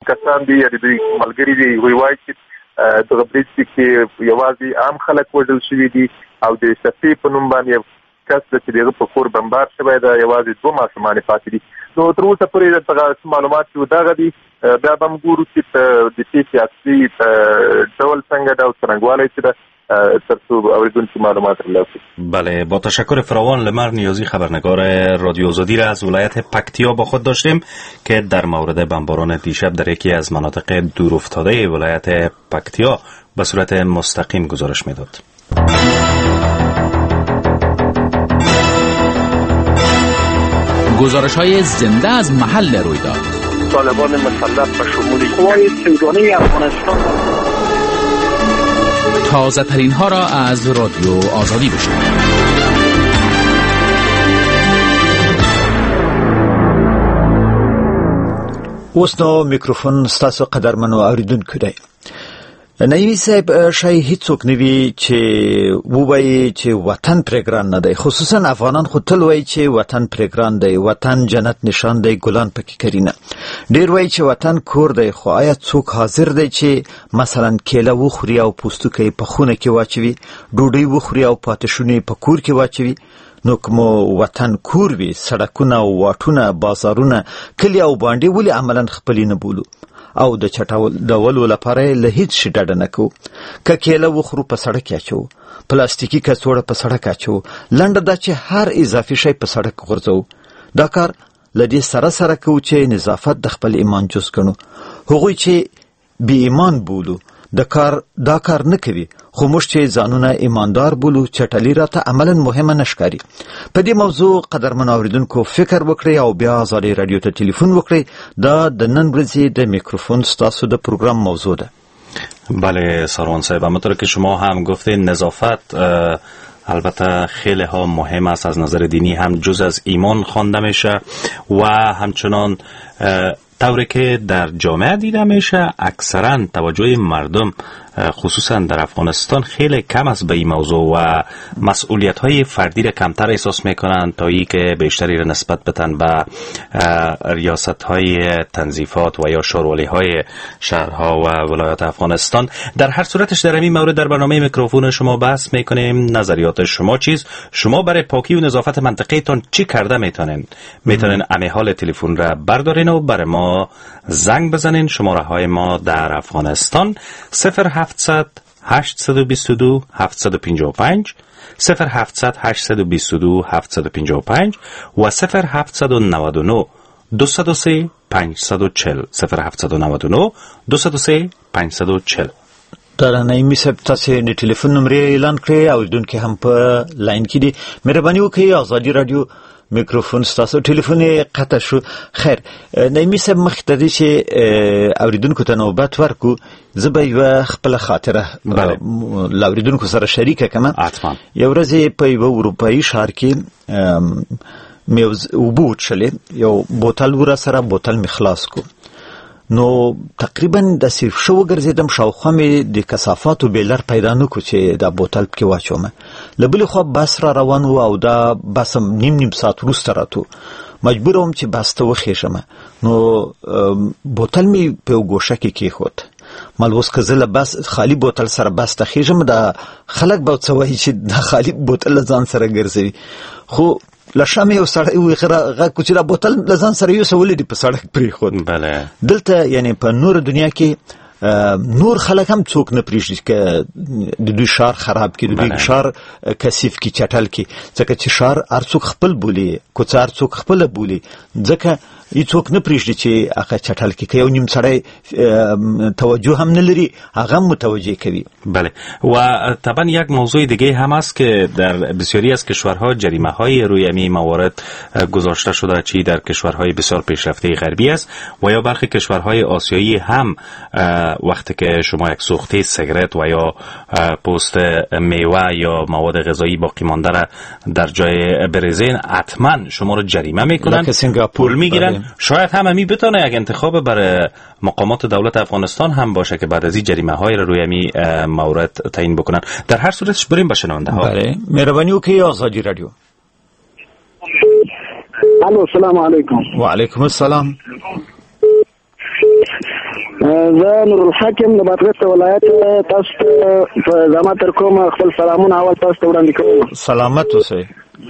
کسان دي یا دوی ملګري دي وایي چې دغه بریج کې یوازې عام خلک وژل شوي دي او د شفیع په نوم باندې کس چې دغه په کور بمبار شوی دا یوازې 2 ماشومان پاتې دي. نو تر اوسه پورې دغه معلومات چې دغه دي بیا به موږ ګورو چې د سیاسي ډول څنګه دا څرنګوالی چې ده ترڅو اوریدونکي معلومات ترلاسه. بله، با تشکر فراوان. لمر نیازی خبرنگار رادیو آزادی را از ولایت پکتیا با خود داشتیم که در مورد بمباران دیشب در یکی از مناطق دورافتاده ولایت پکتیا به صورت مستقیم گزارش میداد. گزارش‌های زنده از محل رویداد. طالبان مسلح به شمول قوای سیگانه افغانستان. تازه ترین ها را از رادیو آزادی بشنوید. اوس نو میکروفون ستاسو قدرمنو اوریدونکو دی. نایمی صاحب شای هیڅوک نوی چې ووایي چې وطن پرګران نه دی، خصوصا افغانان خو تل وایي چې وطن پرګران دی، وطن جنت نشان دی، ګلان پکې کرینه. ډیر وایي چې وطن کور دی، خو آیا څوک حاضر دی چې مثلا کیله وخوري او پوستکی په خونه کې واچوي، ډوډۍ وخوري او پاتشونه په کور کې واچوي؟ نو کوم وطن کور وي، سړکونه او واټونه، بازارونه، کلی او باندې ولې عملاً خپل نه بولو او د چټاولو لپاره له هیڅ شي ډډه نه کوو؟ که کیله وخورو په سړک اچو، پلاستیکي کڅوړه په سړک اچو، لنډه دا چې هر اضافي شی په سړک غورځو. دا کار له دې سره کوو چې نظافت د خپل ایمان جز ګڼو. هغوی چې بې ایمان بولو دا کار نه کوي، خو موږ چې ځانونه ایماندار بولو چټلي راته عملاً مهمه نشکاري. په دې موضوع قدرمنو اوریدونکو فکر وکړئ او بیا آزادی رادیو ته ټلیفون وکړئ. دا د نن ورځې د میکروفون ستاسو د پروگرام موضوع ده. بله سروان صاحب، همونطور که شما هم گفتین نظافت البته خیلی ها مهم است، از نظر دینی هم جز از ایمان خوانده میشه و همچنان طوری که در جامعه دیده میشه اکثرا توجه مردم خصوصا در افغانستان خیلی کم است به این موضوع و مسئولیت های فردی را کمتر احساس میکنن تا ای که بیشتری را نسبت بدن به ریاست های تنظیفات و یا شوروالی های شهرها و ولایات افغانستان. در هر صورتش در این مورد در برنامه میکروفون شما بحث میکنیم. نظریات شما چیست؟ شما برای پاکی و نظافت منطقه تان چی کرده میتونین امی حال تلفن را بردارین و برای ما زنگ بزنین. شماره های ما در افغانستان 0700 822 755 0700 822 755 و 0799 203 540 0799 203 540. در نایمی صاحب تاسو د ټلیفون نمبر اعلان کړی او دونکو هم په لاین کې دي. مهرباني وکړئ آزادی رادیو میکروفون ستاسو ټلیفون قطع شو. خیر نایمی صاحب مخکې د چې اوریدونکو ته نوبت ورکو، زه به یو خپل خاطره اوریدونکو سره شریکه کړم. یو ورځ په یو اروپایي ښار کې مې اوبه وڅښلې، یو بوتل ور سره بوتل مې خلاص کو. نو تقریبا د سیف شو ګرځیدم، شاوخوا مې د کثافاتو بیلر پیدا نکو چې دا بوتل پکې واچوم. لبل خو بس را روان و او دا بس نیم ساعت وروسته راتو، مجبور وم چې بس ته وخېږم. نو بوتل مې په ګوشه کې کېښود. مالوس که زه بس خالی بوتل سره بس ته خېږم، دا خلک به څه وایي چې دا خالی بوتل ځان سره ګرځوي. خو لشمه یو سړی وغه کوچې دا بوتل لزان سره یو سولې دی په سړک پرې خود. بله دلته یعنی په نور دنیا کې نور خلک هم څوک نه پریږدي چې د دوی ښار خراب کړي، د دوی ښار کثیف کړي، چټل کړي، ځکه چې ښار هر څوک خپل بولي، کوڅه هر څوک خپل بولي، ځکه هیڅوک نه پریږدي چې هغه چټل کړي. که یو نیم سړی توجه هم نه لري هغه متوجه کوي. بله و طبعا یک موضوع دیگه هم است که در بسیاری از کشورها جریمه های روی این موارد گذاشته شده، چی در کشورهای بسیار پیشرفته غربی است و یا برخی کشورهای آسیایی هم وقتی که شما یک سوخته سیگارت و یا پوست میوه یا مواد غذایی باقی مانده را در جای بریزین حتما شما رو جریمه میکنن، پول میگیرن. شاید هم امی بتونه یک انتخاب برای مقامات دولت افغانستان هم باشه که بعد از این جریمه های رو روی امی مورد تعیین بکنن. در هر صورتش بریم به شنونده ها. بله مهربانی وکړئ آزادی رادیو. الو السلام علیکم. و علیکم السلام. زه نور الحاکم د بادغیس ولایت تاسو ته په زما تر کومه خپل سلامونه اول تاسو ته وړاندې کوم. سلامت اوسئ.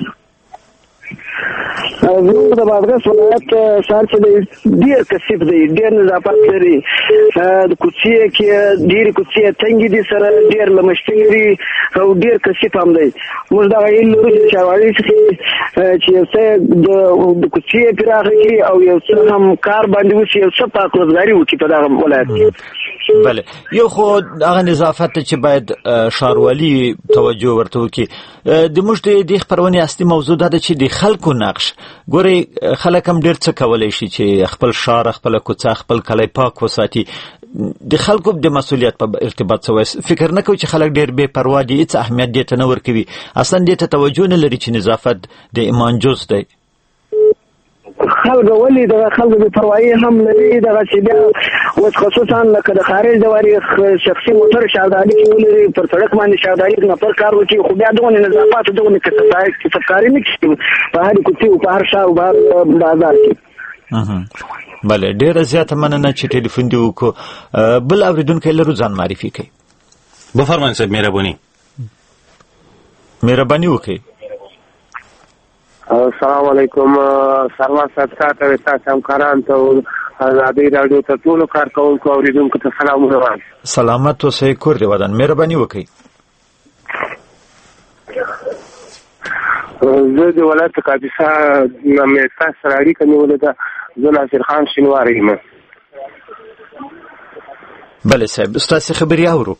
زموږ د بادغیس ولایت ښار چې دی ډېر کثیف دی، ډېر نظافت لري. د کوڅې کې ډېرې کوڅې تنګې دي، سره ډېر لمشتې دي او ډېر کثیف هم دی. موږ دغه هیله لرو چې ښاروالۍ څخه چې یو څه د کوڅې پراخه کړي او یو څه هم کار باندې وشي، یو څه پاک روزګاري وکړي په دغه ولایت کې. بله، یو خو هغه نظافت چې باید ښاروالي توجه ورته وکړي. د موږ د دې خپرونې اصلي موضوع دا ده چې د خلکو نقش. ګورئ خلک هم ډېر څه کولی شي چې خپل ښار، خپله کوڅه، خپل کلی پاک وساتي. د خلکو د مسؤلیت په ارتباط څه فکر نه کوي چې خلک ډېر بې پروا دي، هېڅ اهمیت دې ته نه ورکوي، اصلا دې ته توجه نه لري چې نظافت د ایمان جز دی. خلک ولې دغه خلکو بې پروایي هم لري، دغه چې بیا اوس خصوصا لکه د خارج د واري شخصي موټر شاودالي کې ولري، پر سړک باندې شاودالي نفر کار وکړي، خو بیا دغه نظافت دغه کسبکاري نه کوي په هر کوڅې او په هر ښار او په هر بازار کې. بله، ډېره زیاته مننه چې ټلیفون دې وکړو. بل اورېدونکی لرو، ځان معرفي کوي. بفرمایئ صاحب، مهرباني وکړئ. السلام علیکم. سروان صاحب تاسو ته همکاران ته ازادي رادیو ته ټول کارکونکو اوریدونکو ته سلامونه وایم. سلامت اوسئ، کور دې ودان. مهرباني وکړئ. زه د ولایت کاپیسا مې تاسو سره اړیکه نیولې ده. زه ناصر خان شینواری یم. بله صاحب، ستاسې خبرې اورو.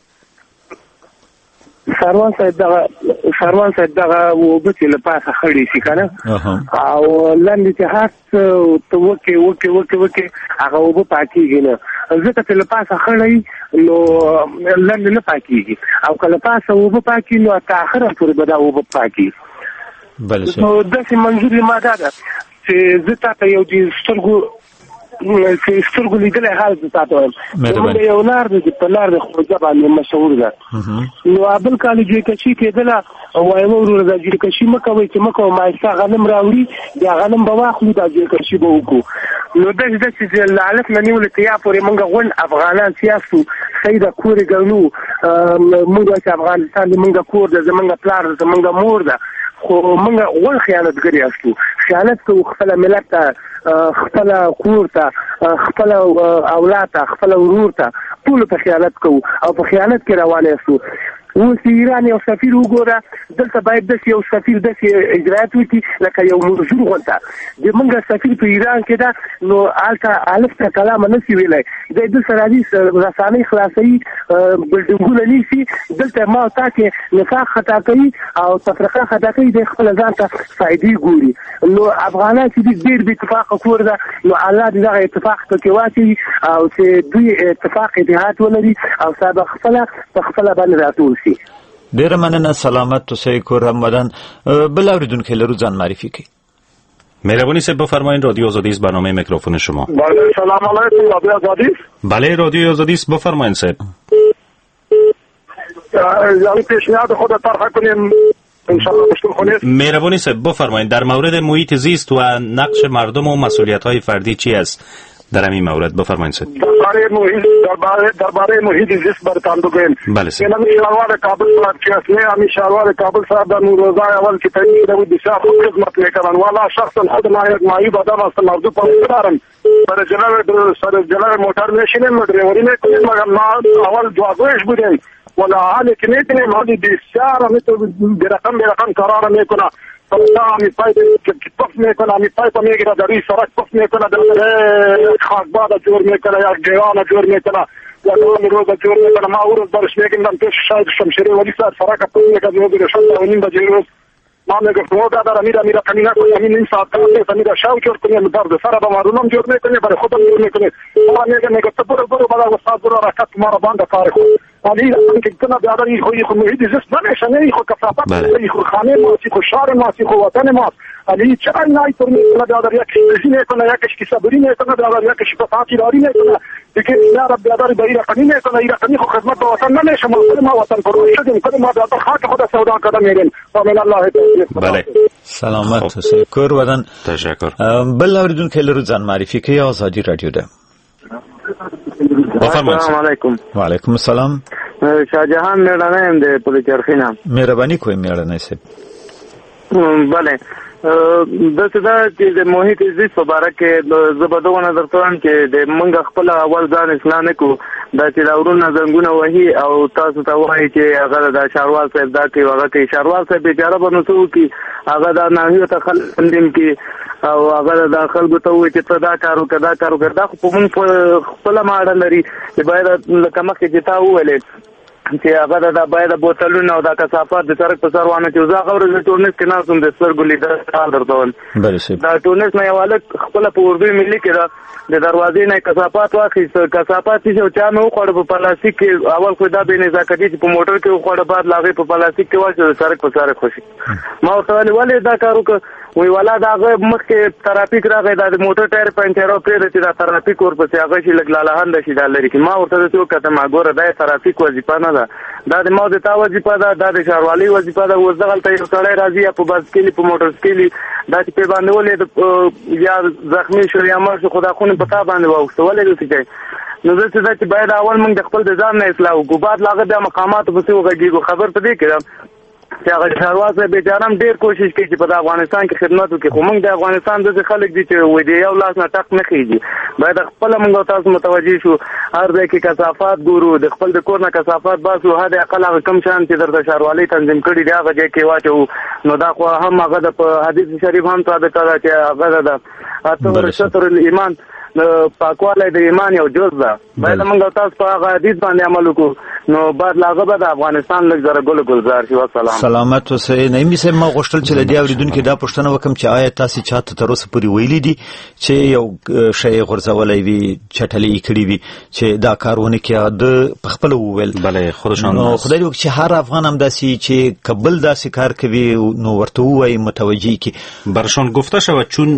سروان صاحب دغه اوبه چې له پاسه خړې شي که نه، او لاندې چې هر څه ته وکې هغه اوبه پاکېږي نه. ځکه چې له پاسه خړی نو لاندې نه پاکېږي، او که له پاسه اوبه پاکي نو تر اخره پورې به دا اوبه پاکي. نو داسې منظور یې ما دا ده چې زه تا ته یو د سترګو لیدلی حال زه تا ته وایم. زموږ یو لار دی چې په لار د خوږه باندې مشهور ده. نو بل کال جیرکشي کېدله، وایم وروره دا جیرکشي مه کوئ چې مه کوه، مایسته غنم راوړي، بیا غنم به واخلو، دا جیرکشي به وکړو. نو داسې چې له حالت نه نیولې تر یا پورې موږ غونډ افغانان سیاستو صحیح ده، کور یې ګڼو. موږ وایو چې افغانستان زموږ کور ده، زموږ پلار ده، زموږ مور ده، خو موږ غوړ خیانتګر یاستو. خیانت کوو خپله ملت ته، خپله کور ته، خپله اولاد ته، خپله ورور ته، ټولو ته خیانت کوو او په خیانت کې روان یاستو. اوس ایران یو سفیر وګوره، دلته باید داسې یو سفیر داسې اجرات وکړي لکه یو مزدور غونته. د موږ سفیر په ایران کې ده، نو هلته الف ته کلامه نه شي ویلی، دی دلته راځي رسانۍ خلاصوي، بلډینګونه نیسي، دلته ما او تا کې نفاق خطا کوي او تفرقه خطا کوي، دی خپله ځان ته فایدې ګوري. نو افغانان چې دي ډېر بې اتفاقه کور ده، نو الله دې دغه اتفاق پکې واچوي او چې دوی اتفاق اتحاد ولري او صاحب خپله په خپله باندې راټول شي. ډېره مننه، سلامت اوسئ، کور هم ودان. بل اورېدونکی لرو، ځان معرفي کړئ. مهربانی صاحب بفرمایید. رادیو آزادی است، برنامه میکروفون شما. بله، سلام علیکم. رادیو آزادی است. بله، رادیو آزادی است، بفرمایید صاحب. یعنی پیشنهاد خود طرح کنیم انشاءالله مشکل خونید. مهربانی صاحب بفرمایید. در مورد محیط زیست و نقش مردم و مسئولیت‌های فردی چی است در این مورد؟ بفرمایید صاحب. درباره محیط زیست برتان بگویم. بله صاحب. من شهروار کابل صاحب که اصلی امی شهروار کابل صاحب در روزای اول که تنید بود بسیار خوب خدمت میکنن. والا شخصا خود ما یک معیوب آدم هستم، موضوع پاس دارم. سر جلوی موتر میشینیم، دریوری میکنیم، مگر ما اول جوابش بودیم. ولا حالی که میتونیم حالی بسیار برقم قرار میکنه. می پایپ پف میکنه، می پایپ میگیره در این سرک پف میکنه، در خاکباد جور میکنه یا گیان جور میکنه یا دام روز جور میکنه. ما او روز برش میگیم دم پیش شاید شمشیری ولی سر سرک پف میکنه میگه شد و نیم بجه روز ما میگه فرو دادر میره کمینا کنه همین این ساعت کار میره شاو جور کنه درد سر به مارونم جور میکنه برای خودم جور میکنه. ما میگه تو برو بالا استاد برو رکعت ما رو باند کار خود ولی اینکه کنه بیادر این خو محیط زیست نمیشه، نه خو کثافت، نه خو خانه ما، خو شهر ما، خو وطن ما. ولی چرا نه تو میکنه بیادر یک چیزی میکنه، یکش کی صبری میکنه بیادر، یکش پاکی داری میکنه دیگه. نه بیادر به رقمی میکنه، این رقمی خو خدمت به وطن نمیشه. ما وطن فروش شدیم، کدوم ما بیادر خاک خود سودا کردن میریم. آمین الله توفیق. بله، سلامت اوسئ، کور ودان. تشکر. بل اوریدونکو لرو ځان معرفي کوي. آزادی رادیو ده. السلام علیکم. وعلیکم السلام. شاهجهان میړنه يم د پولیچرخینا. مهرباني کوئ میړنه صاحب. بله د څه چې د محیط زیست په اړه کې زبردو نظر توان کې د منګ خپل اول ځان اصلاح نه کو دا چې داورونه زنګونه وهي او تاسو ته وایي چې هغه د شاروال صاحب دا کې هغه کې شاروال صاحب بیچاره بنو څو کې هغه دا نه ته خلک اندیم کې او هغه د خلکو ته وایي چې ته دا کارو کدا خو په مونږ خپل ماډل لري چې باید لکه مخکې چې تا وویلې چې هغه د باید بوتلونه او د کثافات د سرک په سر وانه چې زه غوړم د ټورنس کې نه کوم د سترګو لیدل حال درته دا ټورنس نه یواله خپل په اردو ملي کې د دروازې نه کثافات واخیست کثافات چې چا مې وخوړ په پلاستیک کې اول خو دا به نزاکتي چې په موټر کې وخوړ بعد لاغې په پلاستیک کې واچو د سرک په سر خوشي ما ورته ولې دا کارو وی والا دا مخکې ترافیک راغی دا د موټر ټایر پنچر او پرې چې دا ترافیک ورپسې هغه شي لګ لاله هند شي دا لري کې ما ورته څه کته ما ګوره دا ترافیک وظیفه نه ده دا د ما د تا وظیفه ده دا د شاروالي وظیفه ده اوس دغلته یو سړی راځي په باسکلی په موټر سکلی دا چې په باندې ولې یا زخمی شو یا مړ شو خدا خو نه پتا باندې واوښته ولې دې کوي نو زه چې باید اول موږ د خپل د ځان نه اصلاح وکړو بعد لاغه د مقامات په څیر وګړي خبر پدې کړم چې هغه شاروال بیچارم ډیر کوشش کوي چې په افغانستان کې خدمت وکړي خو موږ د افغانستان د خلک دي چې وې دی یو لاس نه ټک نه کیږي باید خپل موږ تاسو متوجي شو هر ځای کې کثافات ګورو د خپل د کور نه کثافات باسو هدا اقل هغه کم شان چې درته شاروالي تنظیم کړي دی هغه ځای کې واچو نو دا خو هم هغه د حدیث شریف هم ثابت ده چې هغه د اتور شطر الایمان پاکواله د ایمان یو جز ده باید موږ تاسو په هغه حدیث باندې عمل وکړو نو بعد لاغه به د افغانستان لږ زره ګلزار شي والسلام سلامت اوسئ. نعیمي صاحب ما غوښتل چې لدی اوریدونکو دا پوښتنه وکم چې آیا تاسو چاته تر اوسه پورې ویلي دي چې یو شی غورځولای وي چټلې کړی وي چې دا کارونه کې د خپل وویل بله خودشان خدای دې چې هر افغان هم داسي چې قبل داسي کار کوي نو ورته وایي متوجي کی برشان گفته شود چون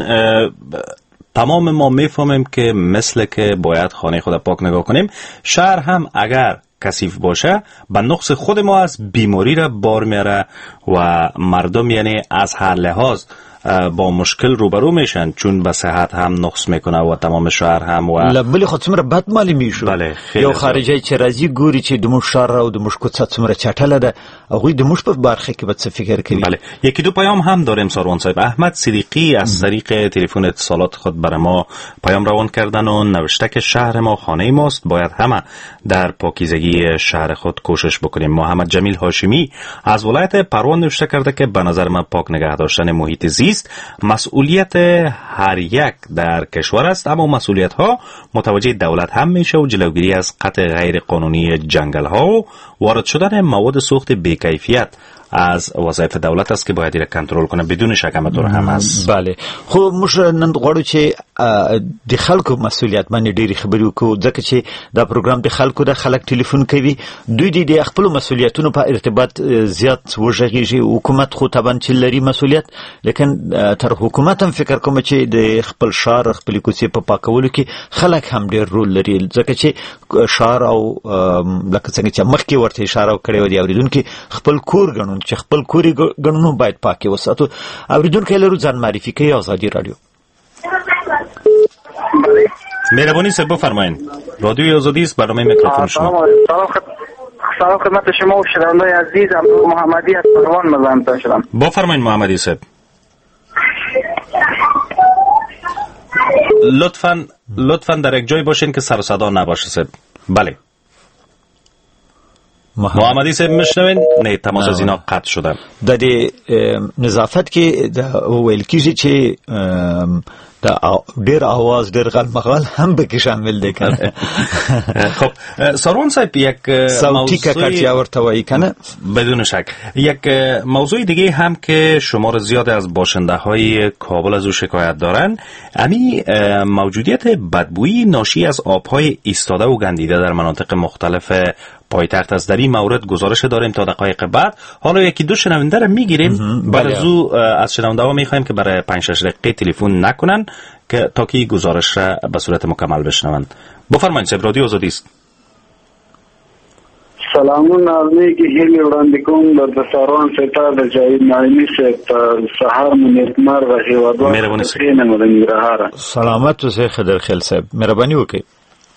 تمام ما میفهمیم که مثل که باید خانه خود پاک نگاه کنیم شهر هم اگر کثیف باشه به نقص خود ما از بیماری را بار میاره و مردم یعنی از هر لحاظ با مشکل روبرو میشن چون به صحت هم نقص میکنه و تمام شهر هم و لبلی خود څومره بد مالی میشو بله یو خارجی چې راځي ګوري چې د مش شهر او د مش کوڅه څومره چټله ده هغه د مش په برخه کې به څه فکر کوي. بله یکی دو پیام هم داریم ساروان صاحب. احمد صدیقی از طریق تلفن اتصالات خود برای ما پیام روان کردن و نوشته که شهر ما خانه ماست باید همه در پاکیزگی شهر خود کوشش بکنیم. محمد جمیل هاشمی از ولایت پروان نوشته کرده که به نظر من پاک نگه داشتن محیط زیست مسئولیت هر یک در کشور است اما مسئولیت ها متوجه دولت هم میشه و جلوگیری از قطع غیر قانونی جنگل ها و وارد شدن مواد سوخت بی‌کیفیت از وظایف دولت است که باید را کنترل کنه بدون شک همطور هم است. بله خو موږ نن غواړو چې د خلکو مسؤلیت باندې ډېری خبرې وکړو ځکه چې دا پروګرام د خلکو د خلک ټلیفون کوي دوی د خپل مسؤلیتونو په ارتباط زیات وژغیږي حکومت خو طبعا چې لري مسؤلیت لیکن تر حکومت هم فکر کوم چې د خپل شهر خپل کوڅې په پاکولو کې خلک هم ډېر رول لري ځکه چې شهر او لکه څنګه چې مخکې ورته اشاره کړې و دی اوریدونکو خپل کور ګڼون چې خپل کوري ګڼنو باید پاکي وساتو. اوریدونکو لرو ځان معرفي کوي آزادی رادیو. مهربانی سر بفرمایید. رادیو آزادی است برنامه میکروفون شما. سلام خدمت شما و شنوندگان عزیز محمدی از پروان مزاحمتان شدم. بفرمایید محمدی صاحب. لطفاً در یک جای باشین که سر و صدا نباشه صاحب. بله محمدی صاحب مشنوین نه تماس از اینا قطع شده. د دې نظافت کې د ویل کیږي چې د ډیر आवाज ډیر غلمغال هم به کې شامل دي کنه. خب ساروان صاحب یک صوتی کارتیا ورته وایي کنه بدون شک یک موضوع دیگه هم که شمار زیاد از باشنده های کابل از او شکایت دارن امی موجودیت بدبویی ناشی از آبهای ایستاده و گندیده در مناطق مختلف پایتخت است. در این مورد گزارش داریم تا دقایق بعد. حالا یکی دو شنونده را میگیریم برای از شنونده ها میخوایم که برای 5-6 دقیقه تلفن نکنن که تا که گزارش را به صورت مکمل بشنوند. بفرمایید صاحب رادیو آزادی است. سلامون نازنی کی هیلی وړاندې کوم د ساروان ستا د جاوید نعیمی سے سحر منیتمر و هیوادوار سلامت اوسئ خضر خیل صاحب مهرباني وکړئ.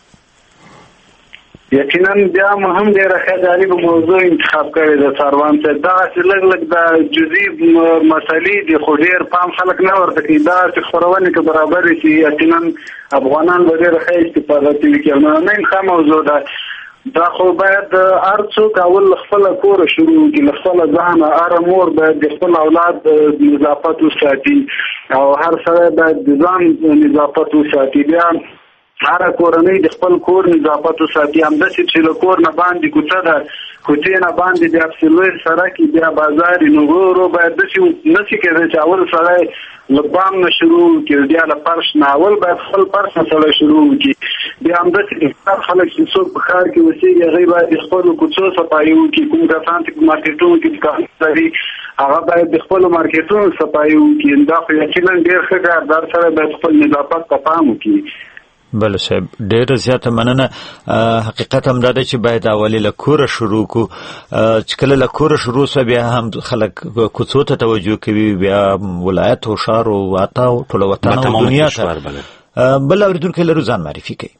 یقینا بیا هم ډیره ښه په موضوع انتخاب کړی د سروان څخه دا چې لږ د جزئی مسلې د خو ډیر پام خلک نه ورته کوي دا چې خورونه کې برابر شي یقینا افغانان به ډیره ښه استفاده کوي نه ښه موضوع ده دا خو باید هر څوک اول خپل کور شروع کړي خپل ځان هر مور باید خپل اولاد نظافت وساتي او هر سره باید ځان نظافت وساتي بیا هر کورنۍ د خپل کور نظافت وساتي همداسې چې له کور نه باندې کوڅه ده کوڅې نه باندې بیا پسې سره کې بیا بازار نو ورو باید داسې نشي کېدای چې اول سړی له بام نه شروع کړي بیا له فرش نه اول باید خپل فرش نه سړی شروع کړي بیا همداسې خلک چې څوک په ښار کې اوسېږي هغوی باید د خپلو کوڅو صفایي وکړي کوم کسان چې مارکېټونو کې دکان لري هغه باید د خپلو مارکېټونو صفایي وکړي دا خو یقینا ډېر ښه کار دا سره باید خپل نظافت ته پام وکړي بله صاحب ډیره زیاته مننه حقیقت هم دا دی چې باید اولی له کوره شروع کو چې کله له کوره شروع سو بیا هم خلک کوڅو ته توجه کوي بیا ولایت او ښار او واتا او ټول وطن او دنیا ته بل اوریدونکو لرو ځان معرفي کوي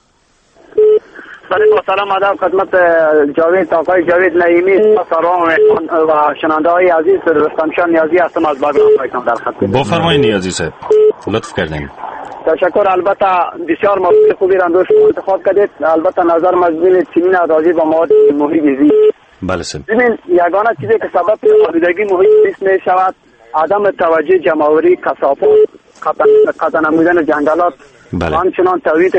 سلام آداب خدمت جاوید آقای جاوید نعیمی سلام و شنونده های عزیز رستمشان نیازی هستم از باگرام در خط بفرمایید نیازی صاحب لطف کردین تشکر البته بسیار موضوع خوبی را دوست انتخاب کردید البته نظر مجموعی چنین راجع به مواد محیط زیست بله سر ببین یگانه چیزی که سبب آلودگی محیط زیست می شود عدم توجه جمع‌آوری کثافات قطع نمودن جنگلات همچنان تولید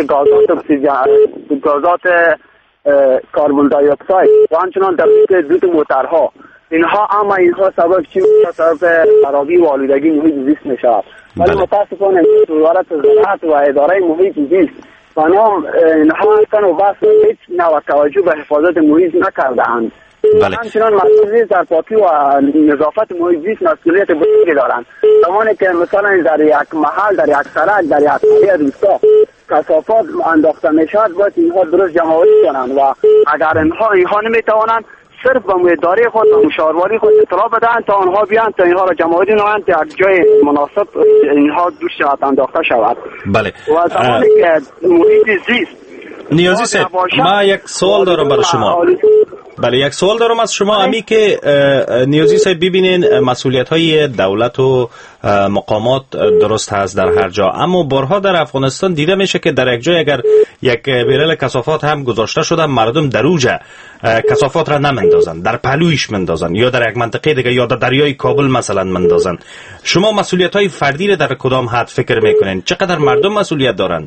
گازات کربن دی اکساید و همچنان تولید دود موترها اینها سبب چی سبب خرابی و آلودگی محیط زیست می شود ولی متاسفانه وزارت زراعت و اداره محیط زیست اینها اصلا و بس هیچ نوع توجه به حفاظت محیط نکرده‌اند همچنان مسئولیت در پاکی و نظافت محیط زیست مسئولیت بزرگی دارند زمانی که مثلا در یک محل در یک سرک در یک قریه روستا کثافات انداخته می شود باید اینها درست جمع‌آوری کنند و اگر اینها نمیتوانند صرف به اداره خود و مشاوری خود اطلاع بدهند تا آنها بیان تا اینها را جمع‌آوری کنند تا یک جای مناسب اینها دور شود انداخته شود بله و زمانی که محیط زیست نیازی صاحب ما یک سوال دارم برای شما بله یک سوال دارم از شما امی که نیازی صاحب ببینین مسئولیت های دولت و مقامات درست هست در هر جا اما بارها در افغانستان دیده میشه که در یک جای اگر یک بیرل کثافات هم گذاشته شده مردم در اوجه کثافات را نمندازن در پهلویش مندازن یا در یک منطقه دیگه یا در دریای کابل مثلا مندازن شما مسئولیت های فردی را در کدام حد فکر میکنین چقدر مردم مسئولیت دارن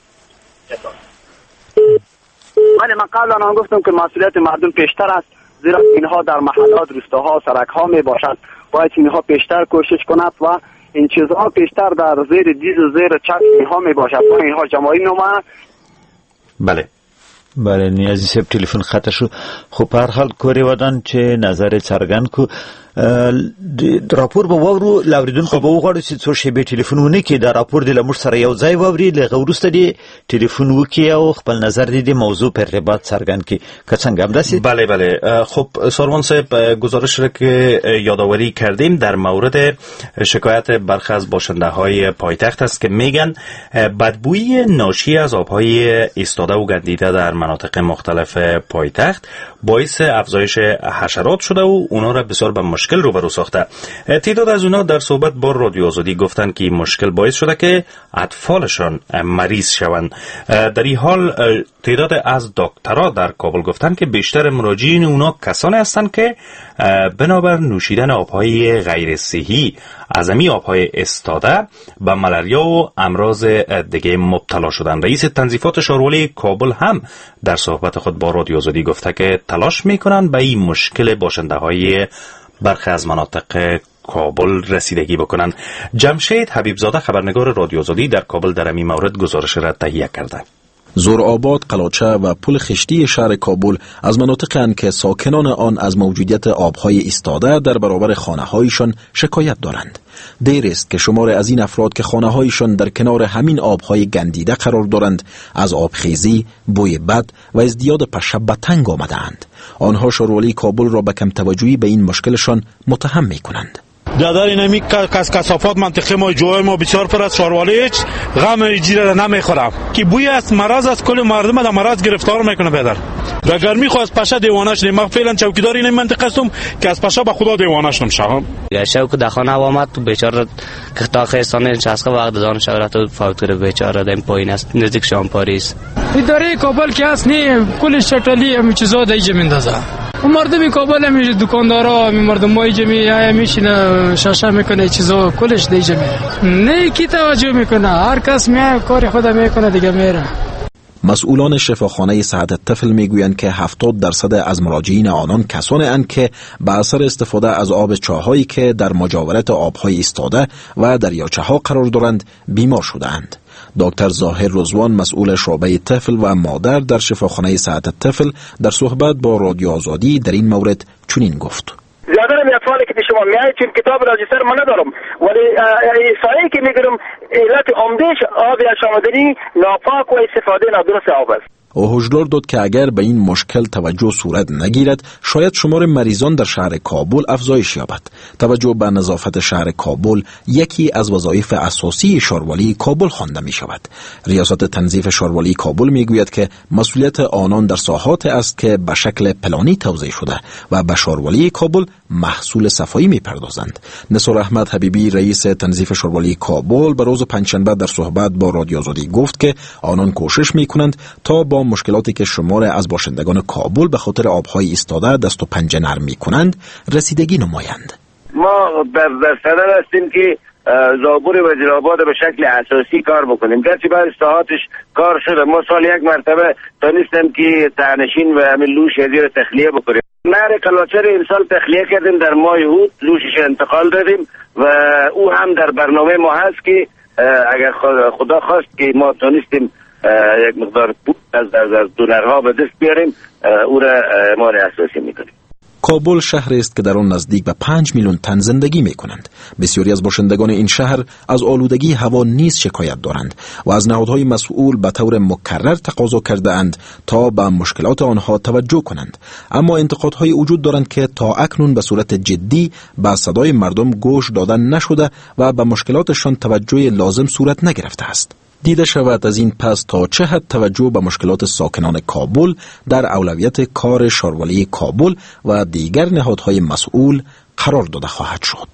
من قبلا هم گفتم که مسئولیت مردم پیشتر است زیرا اینها در محلات روستاها سرک‌ها می باشند باید اینها پیشتر کوشش کند و این چیزها پیشتر در زیر دیز و زیر چتر اینها می باشد اینها جمعی نماند بله نیازی صاحب تلفن خطا شو خو په هر حال کورې ودان چې نظر څرګند کو راپور به وورو لاوریدونکو به وغواړو چې څو شیبې ټلیفونونه کې دا راپور د لمر سره یو ځای ووري لغه وروسته دی ټلیفون وکي او خپل نظر دی موضوع پر رباط څرګند کی که څنګه هم داسې بله خب سروان صاحب گزارش را که یادآوری کردیم در مورد شکایت برخی از باشنده های پایتخت است که میگن بدبویی ناشی از آبهای ایستاده و گندیده در مناطق مختلف پایتخت باعث افزایش حشرات شده و اونا را بسیار به مشکل روبرو ساخته. تعداد از اونا در صحبت با رادیو آزادی گفتن که مشکل باعث شده که اطفالشان مریض شوند. در این حال تعداد از دکترها در کابل گفتن که بیشتر مراجعین اونا کسانی هستند که بنابر نوشیدن آبهای غیر صحی از امی آبهای استاده به ملاریا و امراض دیگه مبتلا شدن. رئیس تنظیفات شهروالی کابل هم در صحبت خود با رادیو آزادی گفته که تلاش میکنن به این مشکل باشنده های برخی از مناطق کابل رسیدگی بکنن. جمشید حبیبزاده خبرنگار رادیو آزادی در کابل در این مورد گزارش را تهیه کرده. زورآباد، قلاچه و پل خشتی شهر کابل از مناطق اند که ساکنان آن از موجودیت آبهای ایستاده در برابر خانه‌هایشان شکایت دارند. دیر است که شمار از این افراد که خانه‌هایشان در کنار همین آبهای گندیده قرار دارند از آبخیزی، بوی بد و ازدیاد پشه به تنگ آمده‌اند. آنها شهروالی کابل را به کم توجهی به این مشکلشان متهم می‌کنند. در اینمی کثافات منطقه ما جوای ما بسیار پر از شاروالی هیچ غم اجیره نمیخورم که بوی است مرض از کل مردم در مرض گرفتار میکنه بدر در گرمی خو از پشه دیوانه شدیم. من فعلا چوکیدار این منطقه هستم که از پشه به خدا دیوانه شدم شام شوک دخانه آمد تو بیچاره که تا خستانه چسخه وقت دان شورت فوت کرده بیچاره دم پایین است نزدیک شام پاریس اداره کابل که است نه کل شتلی هم چیزا دیگه میندازه مردم کابل هم دکاندارا مردمای جمعی میشینه شاشه میکنه چیزا کلش دیگه نه کی توجه میکنه هر کس میاد کار خود میکنه دیگه میره. مسئولان شفاخانه صحت الطفل میگویند که 70% از مراجعین آنان کسانی اند که به اثر استفاده از آب چاهایی که در مجاورت آبهای ایستاده و دریاچه‌ها قرار دارند بیمار شده‌اند. دکتر ظاهر رضوان مسئول شعبه طفل و مادر در شفاخانه صحت الطفل در صحبت با رادیو آزادی در این مورد چنین گفت: زیادر می اطفالی که شما میایید چون کتاب راجستر من ندارم ولی سایه که میگیرم علت عمدهش آب آمدنی ناپاک و استفاده نادرست آب است. او هشدار داد که اگر به این مشکل توجه صورت نگیرد شاید شمار مریضان در شهر کابل افزایش یابد. توجه به نظافت شهر کابل یکی از وظایف اساسی شاروالی کابل خوانده می شود. ریاست تنظیف شاروالی کابل می گوید که مسئولیت آنان در ساحات است که به شکل پلانی توزیع شده و به شاروالی کابل محصول صفایی می پردازند. نثار احمد حبیبی رئیس تنظیف شاروالی کابل به روز پنجشنبه در صحبت با رادیو آزادی گفت که آنان کوشش می کنند تا با مشکلاتی که شمار از باشندگان کابل به خاطر آبهای ایستاده دست و پنجه نرم می‌کنند رسیدگی نمایند. ما در صدد هستیم که زابور وزیرآباد به شکل اساسی کار بکنیم. گرچه بعضی ساعاتش کار شده، ما سال یک مرتبه تانستیم که تهنشین و همین لوش زیر تخلیه بکنیم. نهر کلاچر امسال تخلیه کردیم در ماه اوت، لوشش انتقال دادیم و او هم در برنامه ما هست که اگر خدا خواست که ما تانستیم یک مقدار پول از دونرها به دست بیاریم او را اعمال اساسی میکنیم. کابل شهر است که در آن نزدیک به 5 میلیون تن زندگی می کنند. بسیاری از باشندگان این شهر از آلودگی هوا نیز شکایت دارند و از نهادهای مسئول به طور مکرر تقاضا کرده اند تا به مشکلات آنها توجه کنند. اما انتقادهای وجود دارند که تا اکنون به صورت جدی به صدای مردم گوش دادن نشده و به مشکلاتشان توجه لازم صورت نگرفته است. دیده شود از این پس تا چه حد توجه به مشکلات ساکنان کابل در اولویت کار شاروالی کابل و دیگر نهادهای مسئول قرار داده خواهد شد.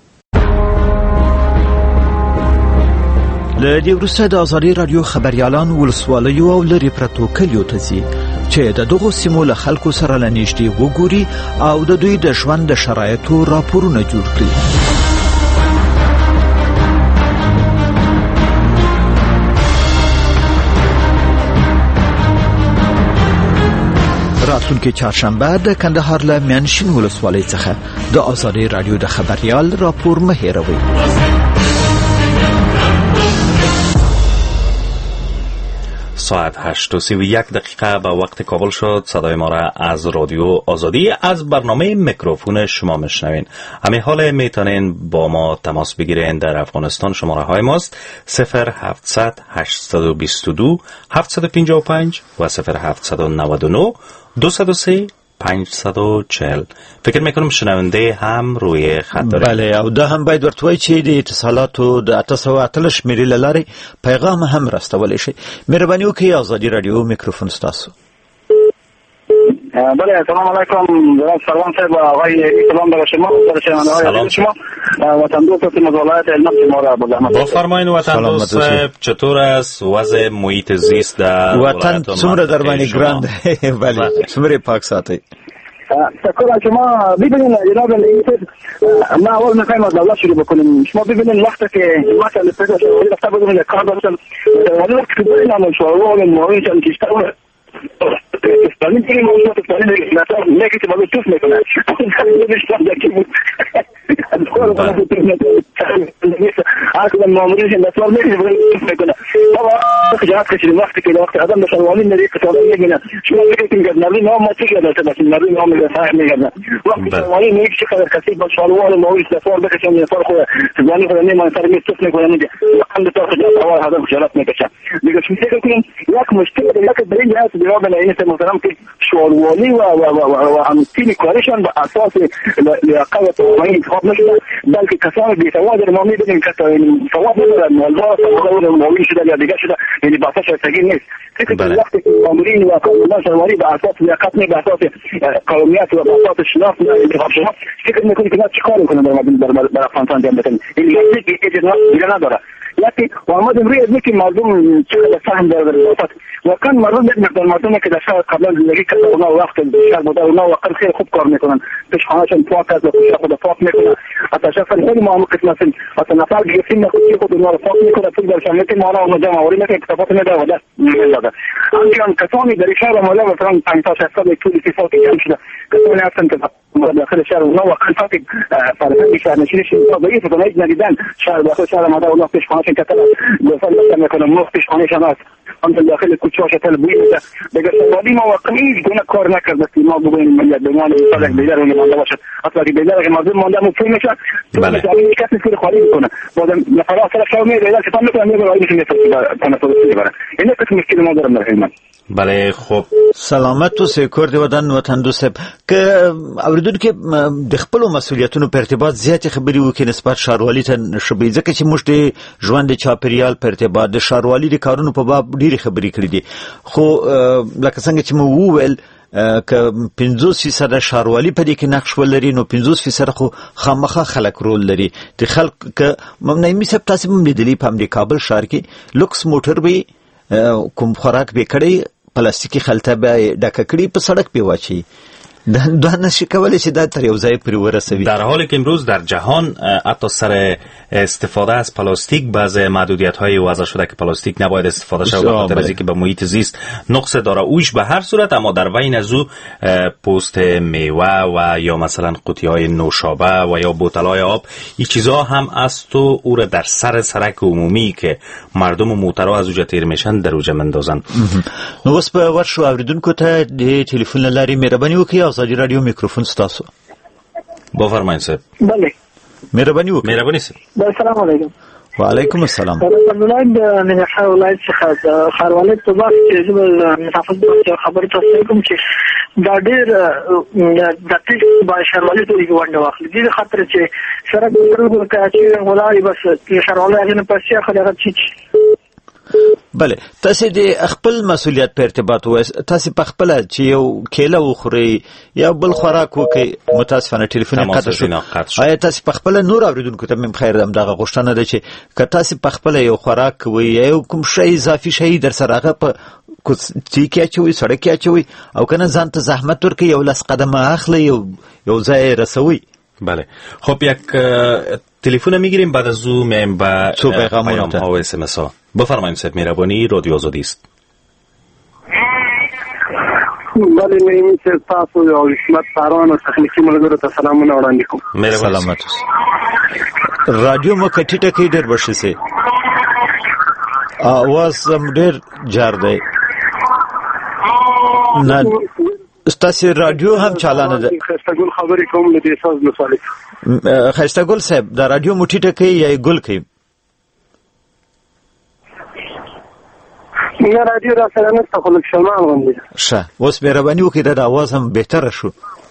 لدی وروسته د آزادي رادیو خبريالان ولسوالیو او لري پرتو کلیو ته ځي چې د دغو سیمو له خلکو سره لنیشتي وګوري او د دوی د ژوند د شرایطو راپورونه جوړ کړي. راتلونکي چهارشنبه د کندهار له میانشین ولسوالۍ څخه د آزادي رادیو د خبريال راپور مه هېروئ. ساعت 8:31 به وقت کابل شد. صدای ما را از رادیو آزادی از برنامه میکروفون شما میشنوین. همین حال میتونین با ما تماس بگیرین. در افغانستان شماره های ماست 0700 822 755 و 0799 203 540. فکر میکنم شنونده هم روی خط داره. بله، او ده هم باید ورته وایي چې د اتصالاتو د 808 شمیرې له لارې پیغام هم راستولی شي. مهرباني وکړئ آزادي رادیو میکروفون ستاسو. بله، سلام علیکم جناب سروان صاحب، آقای سلام برای شما، برای شنونده‌های شما، وطن دوست از ولایت علمت شما را با زحمت بفرمایید. وطن دوست چطور است وضع محیط زیست در وطن څومره در باندې ګران دی؟ بله، څومره پاک ساتي. تشکر. شما ببینید جناب رئیس، ما اول میخوایم از دولت شروع بکنیم. شما ببینید وقتی که مثلا پیدا شد رفته بودیم یک کار داشتن ولی وقتی که اینا مشوار موضوعی که اشتغال استانی دیگه موضوع استانی دیگه مثلا میگه که باید توف میکنه اصلا مامورین د څور نه کنه طبعا خجالت کشید وقتی که وقتی آدم به شروانی نری کتابی میگه شما میگید که نری نام ما چیه داشته باشه نری نام صحیح میگه وقتی شروانی میگه چه کار کسی با شروان ماوی سفر بکشه من سفر خود زبانی خود نمی منصر میستوف میکنه میگه وقتی تو خجالت اول هذا خجالت میکشه میگه چی فکر کنین یک مشکل یک دلیل هست جواب این محترم که شروانی و همتین کارشان به اساس لیاقت و انتخاب نشده بلکه کسان بی سواد ما میبینیم که سواد ندارن والله ماوی شده یا دیگه شده یعنی بحثش سگیر نیست فکر کنید وقتی که مامورین و کارمندان شهروانی به اساس لیاقت نه به اساس قومیت و به اساس شناخت انتخاب شما فکر میکنید که چیکار میکنن در افغانستان جمع بکنید این یک اجازه دیگه نداره یکی و آمد روی از که مردم چقدر فهم داره در وقت و کن مردم یک مقدار مردم که در شهر قبلا زندگی کرده اونا وقت شهر بوده اونا واقعا خیلی خوب کار میکنن پیشخانه‌شون پاک است و پیش خود پاک میکنن حتی شخصا خیلی معموقت مثلا حتی نفر گرفتیم نخوشی خود اونا رو پاک میکنه پول در شمعه که مانا اونا جمع آوری میکنه کتابات میده و دست میده همچنان کسانی در شهر مولا مثلا 50-60 طول اتفاقی کم شده کسانی هستن که داخل شهر اونا واقعا فاقی فرهنگ شهر نشینشون ضعیف و هیچ ندیدن شهر داخل شهر ماده اونا پیشخانه‌شون که دوستان میکنن مخ پیشخانه‌شون هست هم داخل کوچه شتل بوی میده دیگه شوالی ما واقعا هیچ گونه کار نکرده که ما بگوییم ملیت بمان مثلا بیدار اون مانده باشد اصلا بیدار که مردم مانده مفهوم میشه بله این کسی که خالی میکنه بعدم نفرات سر شو میده که تام میکنه میگه ولی میشه تناسب بره این که مشکل ما دارم در من بله خب سلامت و سکور دی ودان وطن دوست که اوریدون کې د خپل مسولیتونو په ارتباط زیات خبري وکړي نسبت شاروالي ته شبي ځکه چې موږ د ژوند چاپریال په ارتباط د شاروالي د کارونو په باب ډېری خبري کړې دي خو لکه څنګه چې مو وویل که 50% شاروالي په دې کې نقش ولري نو 50% خو خامخا خلک رول لري د خلک که ممنعي سب تاسو هم لیدلی په امریکا کابل ښار کې لوکس موټر به کوم خوراک به کړی پلاستیکی خلطه به ډکه کړي په سړک په واچي دا نشي کولای چې دا تر یو ځای پورې ورسوي در حالی که امروز در جهان حتی سر استفاده از پلاستیک بعض محدودیت‌های وضع شده که پلاستیک نباید استفاده شود به خاطر از اینکه به محیط زیست نقص داره اوش به هر صورت اما در بین از او پوست میوه و یا مثلا قوطی‌های نوشابه و یا بوتل‌های آب این چیزها هم است و او را در سر سرک عمومی که مردم و موترها از اوجا تیر میشن در اوجا مندازن نو اوس په ورشو اوریدونکو ته د ټلیفون لاري مهرباني وکړئ آزادی رادیو میکروفون ستاسو بفرمایید صاحب بله مهرباني وکړئ مهرباني صاحب السلام علیکم وعلیکم السلام ولایت من ولایت څخه خاروالۍ په وخت چې مسافر د خبرې تاسو کوم چې دا ډېر د تیس با شاروالۍ ته ونده واخلي د خاطر چې سره د ورو کې ولای بس شاروالۍ نه پسې خلک چې بله تاسو د خپل مسولیت په ارتباط وایي تاسو په خپل چې یو کیله وخوري یا بل خوراک وکي متاسفانه ټلیفون قطع شو آیا تاسو په خپل نور اوریدونکو ته مم خیر دغه غوښتنه ده چې که تاسو په خپل یو خوراک وي یا کوم شی اضافي شی در سره هغه په کوڅې کې اچوي سړک کې اچوي او کنه ځان ته زحمت ورکړي یو لاس قدمه اخلي یو ځای رسوي بله خب یک تلفن میگیریم بعد از او میم با پیام ها و اس ام اس ها بفرمایید صاحب مهربانی رادیو آزادی است بله میم صاحب تاسو او حکمت ساران او تخنیکی ملګرو ته سلامونه وړاندې کوم سلامات رادیو مو کټیټه کې ډېر بشي سي اواز هم ډېر جار دی نه ستاسو رادیو هم چالانه ده خستګل خبرې کوم د احساس مصالح خستګل صاحب دا رادیو مټیټه کې یا ګل کې نه رادیو را سره نه خلک شمال غوندي ښه اوس مهرباني وکړئ دا आवाज هم بهتره شو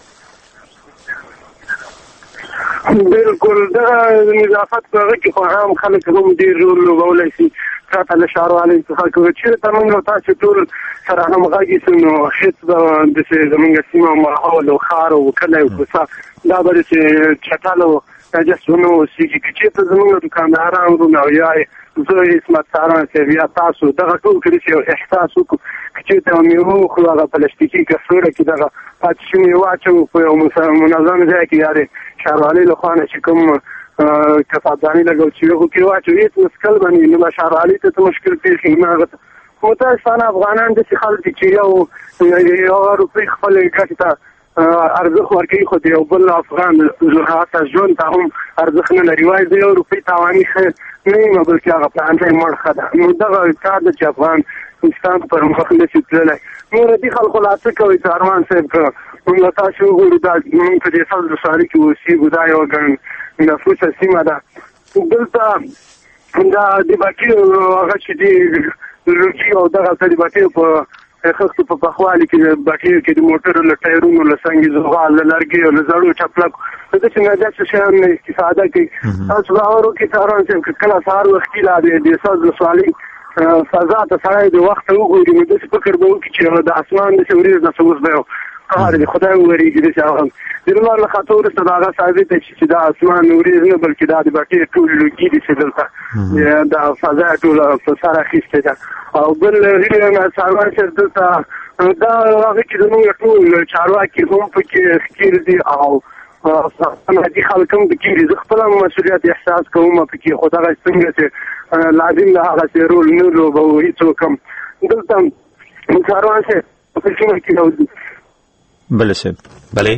بالکل دا نظافت هغه کې خو هم خلک هم ډیر رول لوبولای شي پرته له شاروالۍ څخه کوي چې تاسو تاسو ټول سره هم غږی سنو هیڅ د زمونږ سیمه ماحول او خار او کله او څه دا به چې چټالو تاسو چې ته زمونږ دکانداران ورو یا زه اسمت ساران سیویا تاسو دغه ټول کړي چې احساس وکړو چې ته میو خو هغه پلاستیکي کڅوړه کې دغه پاتشمي واچو په یو منظم ځای کې یاره شاروالۍ له خوا نه چې کوم کفادانی لګو چې یو کې واچو هیڅ مشکل باندې نو شاروالۍ ته مشکل پیښ نه متاسفانه افغانان د خلک چې یو روپۍ خپل ګټه ارزښت ورکوي خو د یو بل افغان زراعت ژوند ته هم ارزښت نه لري. وایي د یو روپۍ تاواني ښه نه یم بلکې هغه پلانټۍ مړ ښه ده. نو دغه کار ده چې افغانستان پر مخ نشي تللی. نور دې خلکو لا څه کوي ساروان صاحب که موږ تاسو وګورو دا موږ په دې سل ولسوالۍ کې اوسېږو دا یوه ګڼ نفوسه سیمه ده. دلته دا د بټیو هغه چې دي لوګي او دغه څه د بټیو په خښتو په پخوالي کې د بټیو کې د موټرو له ټایرونو له سنګي زغال له لرګیو له زړو چپلکو داسې نه داسې شیان نه استفاده کوي. تاسو باور وکړئ ساروان صاحب که کله سهار وختي لا د سل ولسوالۍ فضا ته سړی د وخته وګوري نو داسې فکر به وکړي چې د اسمان داسې وریځ داسې اوس به یو قهر د خدای ووریږي داسې هغه د لمر له خطو وروسته د هغه ثابته شي چې دا اسمان وریځ نه بلکې دا د بټې ټولې لوګي دي چې دلته د فضا ټوله په سر اخیستې ده. او بل هیله ساروان صاحب دلته دا هغه چې زموږ ټول چارواکي هم پکې ښکېل دي او دې خلک هم پکې دي. زه خپله مسؤلیت احساس کوم پکې خو دغه څنګه چې لازم له هغسې رول نه لوبوو هېڅوک هم دلته ساروان صاحب په سیمه کې بله صاحب بله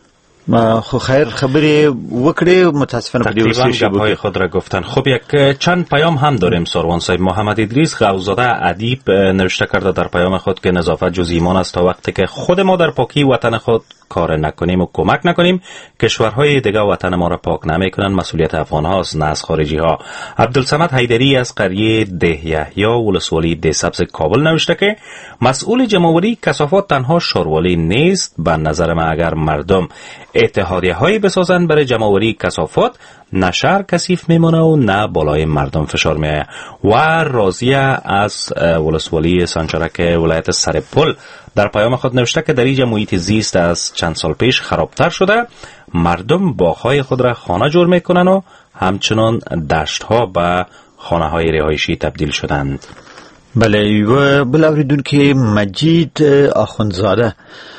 خو خیر خبری وکړي متاسفانه په دې وسیله گپ‌های خود را گفتن. خب یک چند پیام هم داریم ساروان صاحب. محمد ادریس غوزاده ادیب نوشته کرده در پیام خود که نظافت جز ایمان است. تا وقتی که خود ما در پاکی وطن خود کار نکنیم و کمک نکنیم کشورهای دیگه وطن ما را پاک نمیکنن. مسئولیت افغان هاست نه از خارجی ها. عبدالصمد حیدری از قریه ده یحیی ولسوالی ده سبز کابل نوشته که مسئول جمع‌آوری کثافات تنها شاروالی نیست. به نظر من اگر مردم اتحادیه هایی بسازن برای جمع‌آوری کثافات نه شهر کثیف میمونه و نه بالای مردم فشار میآید. و راضیه از ولسوالی سانچارک ولایت سرپل در پیام خود نوشته که در اینجا محیط زیست از چند سال پیش خرابتر شده. مردم باغ‌های خود را خانه جور میکنن و همچنان دشت‌ها به خانه‌های رهایشی تبدیل شدند. بله و بلاوریدونکو مجید آخوندزاده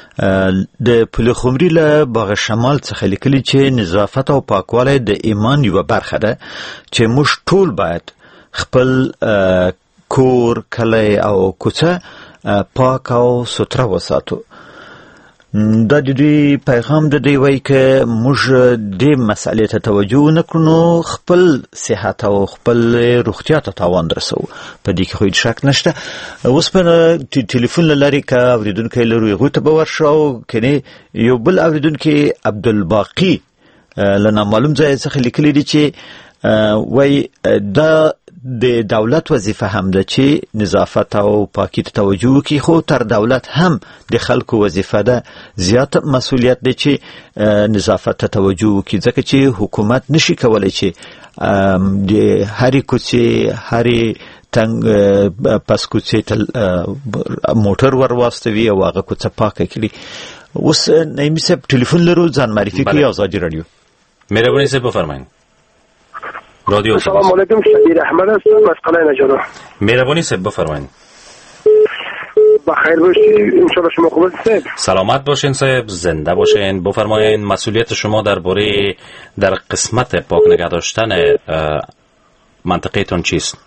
د پلخمري له باغ شمال څخه لیکلي چې نظافت او پاکوالی د ایمان یوه برخه ده چې موږ ټول باید خپل کور کلی او کوڅه پاک او سوتره وساتو. دا د دې پیغام د دی وایي که موږ دې مسئلې ته توجه نه کړو خپل صحت او خپل روغتیا ته تاوان رسوو. په دې کې خو هیڅ شک نشته. اوس په ټلیفون له لارې که اورېدونکی لرو هغوی ته به ورشو او کنې یو بل اورېدونکی عبدالباقي له نامعلوم ځای څخه لیکلی دي چې وایي دا د دولت وظیفه هم ده چې نظافت او پاکی ته توجه وکړي خو تر دولت هم د خلکو وظیفه ده زیات مسؤلیت دی چې نظافت ته توجه وکړي ځکه چې حکومت نشي کولی چې د هرې کوڅې هرې تنګ پس کوڅې ته موټر ور واستوي او هغه کوڅه پاکه کړي. اوس نعیمي صاحب ټلیفون لرو ځان معرفي کړي آزادی رادیو. مهربانی صاحب بفرمایید. رادیو سلام علیکم شبیر احمد هستم از قلعه نجران. مهربانی صاحب بفرمایید. بخیر باشید ان شاء الله شما خوب هستید. سلامت باشین صاحب زنده باشین. بفرمایید مسئولیت شما درباره در قسمت پاک نگه داشتن منطقه‌تون چیست؟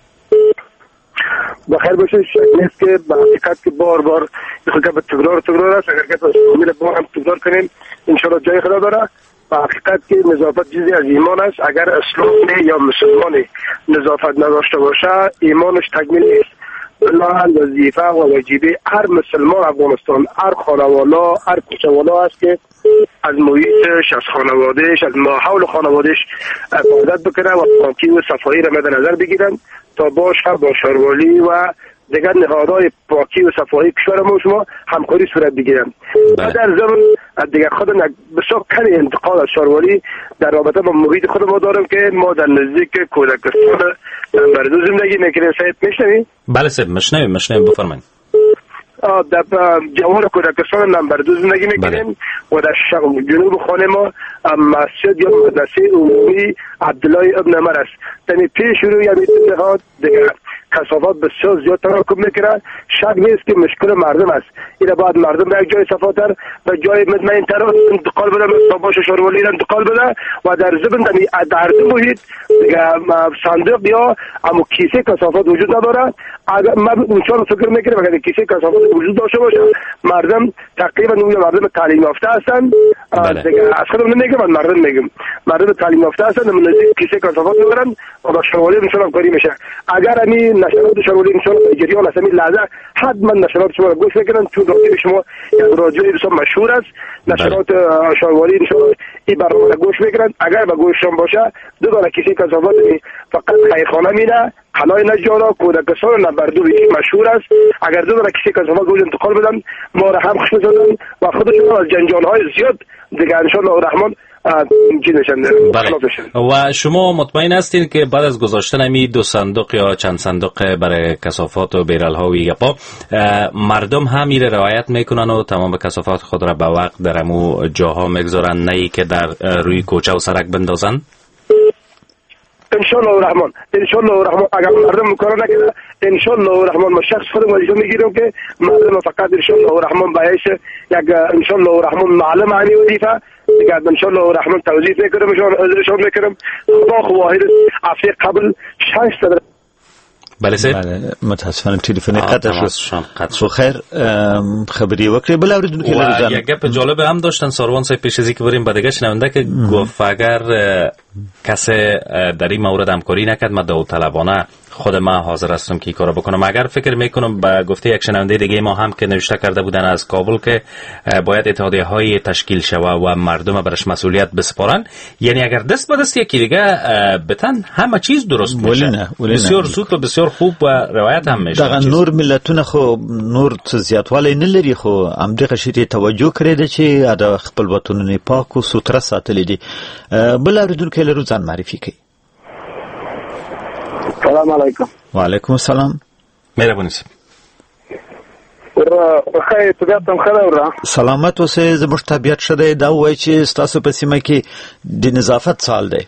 بخیر باشید. نیست که به حقیقت که بار بار به تکرار است. اگر که کامل بار هم تکرار کنیم ان شاء الله جای خدا داره. به حقیقت که نظافت چیزی از ایمان است. اگر اسلامی یا مسلمانی نظافت نداشته باشه ایمانش تکمیل نیست. بنابراین وظیفه و واجبه هر مسلمان افغانستان هر خانواده هر کوچه‌والا است که از محیطش از خانوادهش از ماحول خانوادهش حفاظت بکنه و پاکی و صفایی را مد نظر بگیرن تا با شاروالی و دیگر نهادهای پاکی و صفایی کشور ما شما همکاری صورت بگیرن. و در ضمن دیگر خود بسیار کمی انتقال از شاروالی در رابطه با محیط خود ما دارم که ما در نزدیک کودکستان نمبردو زندگی میکنیم. صاحب میشنوی؟ بله صاحب میشنویم بفرمایید. در جوار کودکستان نمبردو زندگی میکنیم و در جنوب خانه ما مسجد یا مدرسه عمومی عبدالله ابن عمر است. یعنی پیش روی همین اتحاد دیگر کثافات بسیار زیاد تراکم میکنه. شک نیست که مشکل مردم است. این بعد مردم به یک جای صفاتر به جای مطمئن‌تر انتقال بده تا باشه شاروالی انتقال بده و در ضمن در محیط صندوق یا اما کیسه کثافات وجود نداره. اگر من اونجا رو فکر میکنم اگر کیسه کثافات وجود داشته باشه مردم تقریبا اون مردم تعلیم یافته هستند. از خودم نمیگم، من مردم میگم مردم تعلیم یافته هستند، من نزدیک کیسه کسافات میبرن و با شوالی انشالله کاری میشه. اگر همین نشرات شوالی انشالله جریان از همین لحظه حتما نشرات شما رو گوش میکنن. تو رادیو شما یک رادیوی بسیار مشهور است، نشرات شوالی انشالله این برنامه رو گوش میکنن. اگر به گوششان باشه دو دانه کیسه کسافات فقط خیرخانه میده، حلای نجارا کودکستان نبردو مشهور است. اگر دو دانه کیسه کسافات گوش انتقال بدن ما را هم خوش می‌دارن و خودشون از جنجال‌های زیاد دیگه انشالله الرحمن و شما مطمئن هستین که بعد از گذاشتن امی 2 صندوق یا چند صندوق برای کثافات و بیرل‌ها و یپا مردم هم میره روایت میکنن و تمام کثافات خود را به وقت در امو جاها میگذارن، نه ای که در روی کوچه و سرک بندازن؟ انشالله الرحمن اگر مردم مکرر نکنه انشالله الرحمن ما شخص خودم وظیفه میگیرم که مردم فقط انشالله الرحمن بهش یک انشالله الرحمن معلم عنی وظیفه دیگه انشالله الرحمن توضیح میکنم اشاره میکنم. خدا واحد عفو قبل 6 بله سید. بله متاسفانه تلفن قطع شد. خیر خبری وکړي بل اوریدونکو لري یک گپ جالب هم داشتن ساروان صاحب پیش از اینکه بریم بدگه شنونده که گفت اگر کسی در این مورد همکاری نکرد من داوطلبانه خود ما حاضر هستم که کارو بکنم. اگر فکر میکنم به گفته یک شنونده دیگه ما هم که نوشته کرده بودن از کابل که باید اتحادیه های تشکیل شوه و مردم برش مسئولیت بسپارن، یعنی اگر دست به دست یکی دیگه بتن همه چیز درست میشه. بسیار زود و بسیار خوب و روایت هم میشه. دغه نور ملتونه خو نور زیاتوالی نه لري خو امدغه شری توجه کړی دی چې د خپل وطنونه پاک او سوتره ساتلی دي. بل اوریدونکو لرو ځان معرفي کوي. سلام علیکم. و علیکم السلام. مهرباني سي. خیر طبیعت هم خیر. سلامت اوسه. زموږ طبیعت شده دا وای چې تاسو په سیمه کې د نظافت سال دی.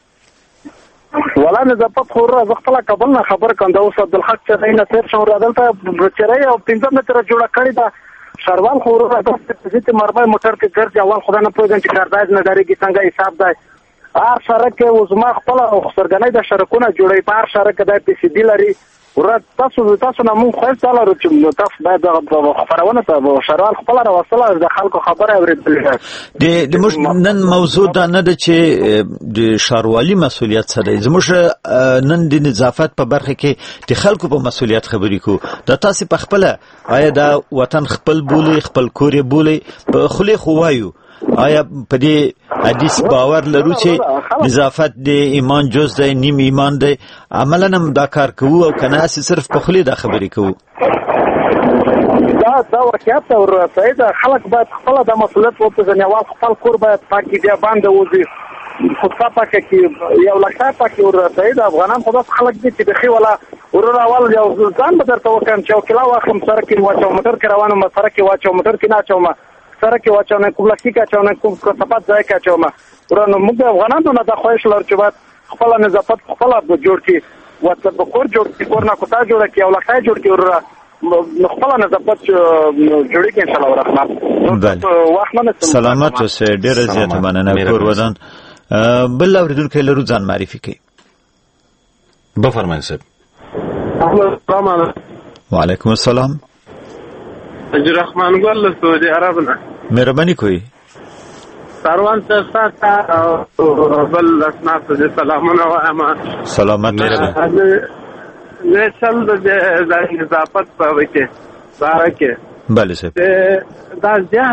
ولا نظافت خو را خپل کابل نه خبر کنده اوس عبدالحق چې نه تیر شو را دلته چرای او 15 متره جوړه کړی دا شروال خو را د دې مربای موټر کې ګرځي اول خدای نه پوهیږي چې کارداز نه دریږي څنګه حساب دی. هر سرک اوس ما خپل خسرګنۍ د سرکونه جوړي په هر سرک د پی سی ډی لري ورته تاسو نه مونږ خو تعالی چې تاسو باید خبرونه ته شروال خپل راوصله د خلکو خبره اوریدل دي. د موږ نن موضوع دا نه ده چې د شاروالي مسولیت سره زموږ نن د نظافت په برخه کې د خلکو په مسولیت خبرې کو. د تاسو په خپل آیا دا وطن خپل بولی خپل کور بولی په خلی خوایو آیا په دې حدیث باور لرو چې نظافت د ایمان جز دی نیم ایمان دی عملا هم دا کار کوو او کنه صرف په خلی دا خبرې کوو؟ دا واقعیت او سید خلک باید خپل د مسولیت وپېژني او خپل کور باید پاکي دی باندې وځي خو پاکه کې یو لکه پاکي او سید افغانان خو خلک دي چې بخي ولا ورور اول یو ځان به درته وکم چې کلا واخم سره کې واچو موټر کې روانم سره کې واچو موټر کې ناچوم سره کې واچو کوم لکی کا چونه کوم کثافات ځای کا چوم ورنه موږ افغانانو نه د خوښ لر چې باید خپل نظافت خپل جوړ کی وته په کور جوړ کی کور نه کوتا جوړ کی او لکه جوړ کی ور خپل نظافت جوړی کی ان شاء الله الرحمن. واخمنه سلامت اوسه. ډیر زیات مننه کور ودان. بل اوریدونکو لرو ځان معرفي کوي. بفرمایئ صاحب. السلام علیکم. وعلیکم السلام. رحمان ګل سعودي عرب نه مهرباني کوي. سروان ته بل اسناد ته سلامونه وایم. سلامت مهرباني. زه چل د نظافت په وکه بارکه بله صاحب دا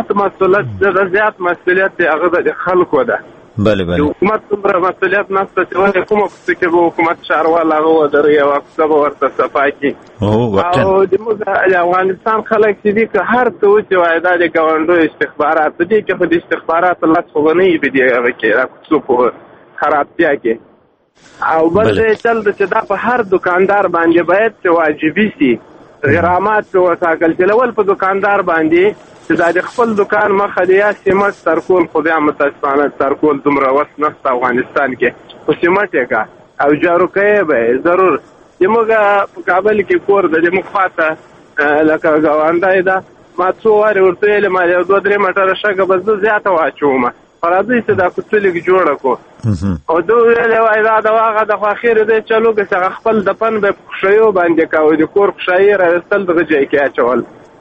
زیات مسؤلیت هغه د خلکو ده. بله بله. حکومت څومره مسؤلیت نشته چې ولې کومه کې به حکومت شهروال هغه درې او څه به ورته صفاکي او د افغانستان خلک چې دي که هر څه چې وایي د ګاونډو استخبارات دي چې په دې استخبارات الله څنګه به دي هغه کې څه په خرابتیا کې او بل چل چې دا په هر دکاندار باندې باید واجبي سي غرامات وساکل چې لول په دکاندار باندې چې د خپل دکان مخه دی یا سیمټ ترکول خو بیا متاسفانه ترکول دومره وس نشته افغانستان کې خو سیمټ یې کا او جارو کوي به ضرور زموږ په کابل کې کور د زموږ خواته لکه ګاونډی ده ما څو وارې ورته ویلې ما یو 2-3 مټره شګه بس زه زیاته واچوم راځئ چې دا کوڅلک جوړه کو او دوی ویلې وای دا د واغه د اخر دې چلو کې څنګه خپل دپن به خوشیو باندې کاوه د کور خوشی راستل دغه ځای کې اچول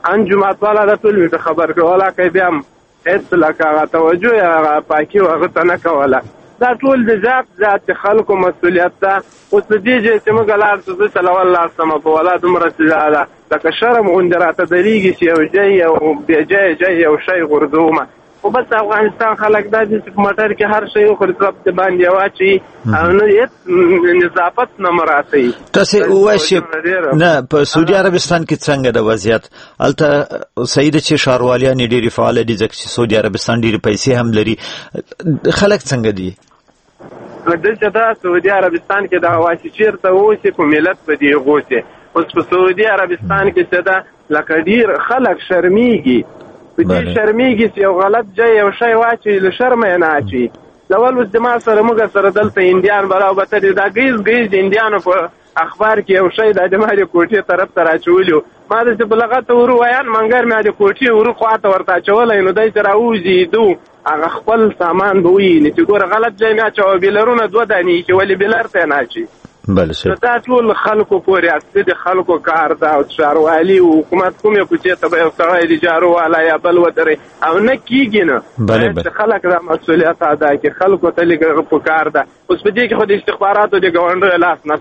ان جماعت والا د ټول می خبر کوله کوي بیا هیڅ لکه توجه یا پاکي هغه ته نه کوله. دا ټول د ذات خلکو مسؤلیت ده. اوس دې چې موږ لار څه چلول لار سم په ولا دومره څه لکه شرم غونډه راته درېږي چې یو ځای او بیا ځای یو شی غورځومه. خو بس افغانستان خلک دا چې په موټر کې هر شی خرڅ باندې واچي او نه هیڅ نظافت نه مراسي. تاسو وایي نه په سعودي عربستان کې څنګه د وضعیت الته سید چې ښارواليان ډېری فعال دي ځکه چې سعودي عربستان ډېری پیسې هم لري. خلک څنګه دي؟ دلته دا سعودي عربستان کې دا وایي چیرته اوسې په ملت په دی غوسه. اوس په سعودي عربستان کې څه ده لکه ډېر خلک شرمېږي. په دې شرمېږي چې یو غلط ځای یو شی واچي له شرمه نه اچي. لول اوس د ما سره موږ سره دلته انډیان براو به دا ګیز د انډیانو په اخبار کې یو شی د ما د کوټې طرف ته راچولیو. ما د بلغت ورو ویان منګر مې د کوټې ورو خواته ورته اچولی نو دی چې راوځي دو هغه خپل سامان به وویني چې ګوره غلط ځای مې اچوه بیلرونه 2 دانې چې ولې بیلر ته یې نه اچي. دا ټول خلکو پورې اصلي د خلکو کار ده او ښاروالي او حکومت کومې کوڅې ته به یو سړی د جارو والا یا بل ودرې او نه کېږي نه چې خلک دا مسؤلیت ادا کړي. خلکو ته لږ په کار ده. اوس په دې کې خو د استخباراتو د ګاونډیو لاس نه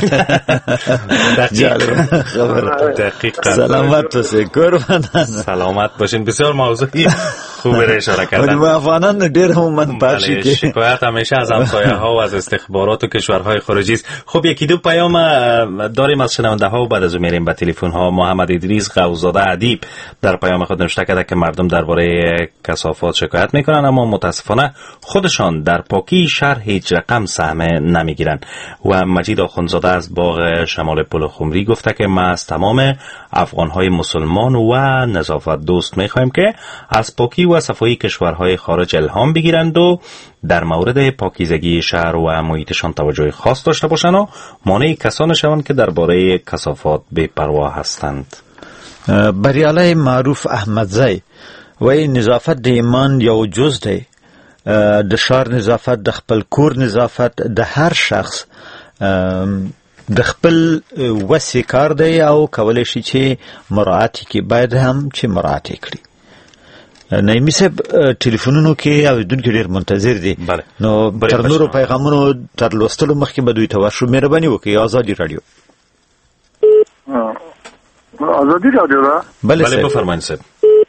سلامت اوسئ قربان. سلامت باشین. بسیار موضوعی خوبی را اشاره کردن. افغانان ډېر هم منفعت شي. شکایت همیشه از همسایه‌ها و از استخبارات و کشورهای خارجی است. خب یکی دو پیام داریم از شنونده ها و بعد از اون میریم به تلفن ها. محمد ادریس غوزاده ادیب در پیام خود نوشته کرده که مردم درباره کثافات شکایت میکنن اما متاسفانه خودشان در پاکی شهر هیچ رقم سهم نمیگیرن. و مجید آخوندزاده از باغ شمال پل خمری گفته که ما از تمام افغانهای مسلمان و نظافت دوست میخوایم که از پاکی و صفایی کشورهای خارج الهام بگیرند و در مورد پاکیزگی شهر و محیطشان توجه خاص داشته باشند و مانع کسان شوند که درباره کثافات بی‌پروا هستند. بریاله معروف احمدزی وی نظافت د ایمان یو جز دی. د شهر نظافت، د خپل کور نظافت د هر شخص د خپل وسې کار دی او کولی شي چې مراعات کړي. باید هم چې مراعات کړي. نایمي صاحب ټلیفونونو کې اوریدونکي ډېر منتظر دي. نو تر نورو پیغامونو تر لوستلو مخکې به دوی ته ورشو. مهرباني وکړئ. ازادي راډیو. ازادي راډیو ده. بله بفرمایئ صاحب.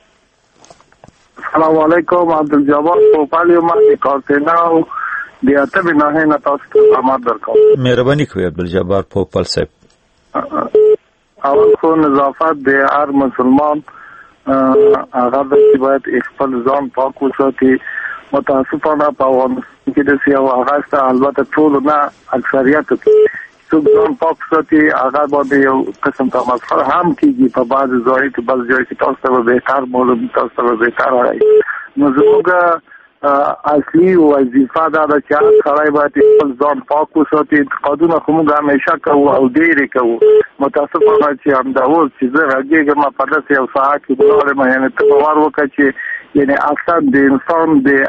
السلام علیکم. عبدالجبار پوپال یم د کارتینا او د اتبې ناحیې نه تاسو ته سلامات درکوم. مهرباني کوئ عبدالجبار پوپال صاحب. اول خو نظافت د هر مسلمان هغه د باید خپل ځان پاک وساتي. متاسفانه په افغانستان کې د سیاو هغه البته ټول نه اکثریت څوک ځان پاک وساتي هغه باندې یو قسم تمسخر هم کیږي په بعض ځای کې بل ځای کې تاسو ته بهتر معلوم تاسو ته بهتر راځي. نو زموږ اصلي وظیفه دا ده چې سړی باید خپل ځان پاک وساتي. انتقادونه خو موږ همیشه کوو او ډېرې کوو. متاسفانه چې همدا اوس چې زه غږېږم په داسې یو ساحه کې ولاړم یعنې ته باور وکړه چې یعنې اصلا د انسان د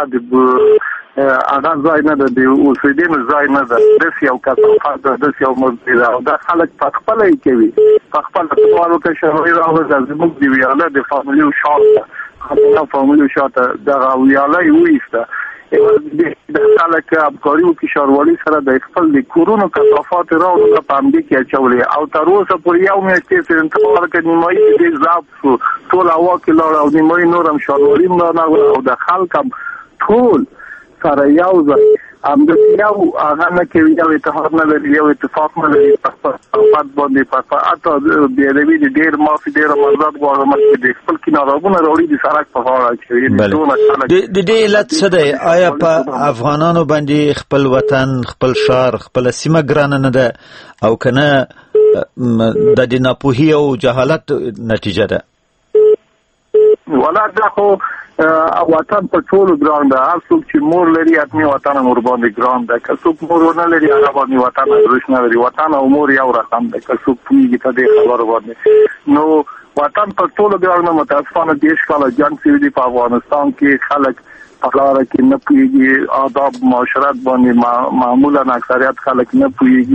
هغه ځای نه ده د اوسېدنې ځای نه ده. داسې یو کثافت ده داسې یو مزدي ده او دا خلک په خپله یې کوي. په خپله ته باور وکړه شهري راوځه زموږ د ویاله د فامیلیو شاته خپله فامیلیو شاته دغه ویاله یې وایسته. د خلک همکاري وکړي ښاروالي سره د خپل د کورونو کثافات راوړه په همدې کې اچولې او تر اوسه پورې یو میاشت تېر شوې ته باور وکړه نیمایي ډېر ضعف شو. ټول هوا کې لاړه او نیمایي نور هم ښاروالي هم رانغله او د خلک هم ټول سره یو ځای همداسې یو هغه نه کوي یو اتحاد نه لري یو اتفاق نه لري. په خپل باندې په حتی بېادبي د ډېر معافي ډېره مزد غواړم چې د خپل کنارابونه راوړي د سړک په غاړه اچوي. د دې علت څه دی؟ آیا په افغانانو باندې خپل وطن خپل ښار خپله سیمه ګرانه نه ده او که نه د دې ناپوهي او جهالت نتیجه ده؟ ولا دا خو وطن په ټولو ګران ده. هر څوک چې مور لري حتمي وطن هم ورباندې ګران ده. که څوک مور ونه لري هغه باندې وطن ارزښت نه لري. وطن او مور یو رقم ده که څوک پوهېږي په دې خبرو باندې. نو وطن په ټولو ګران ده. متاسفانه 10 کاله جنګ شوي دي په افغانستان کې. خلک په لاره کې نه پوهېږي. آداب معاشرت باندې معمولا اکثریت خلک نه پوهېږي.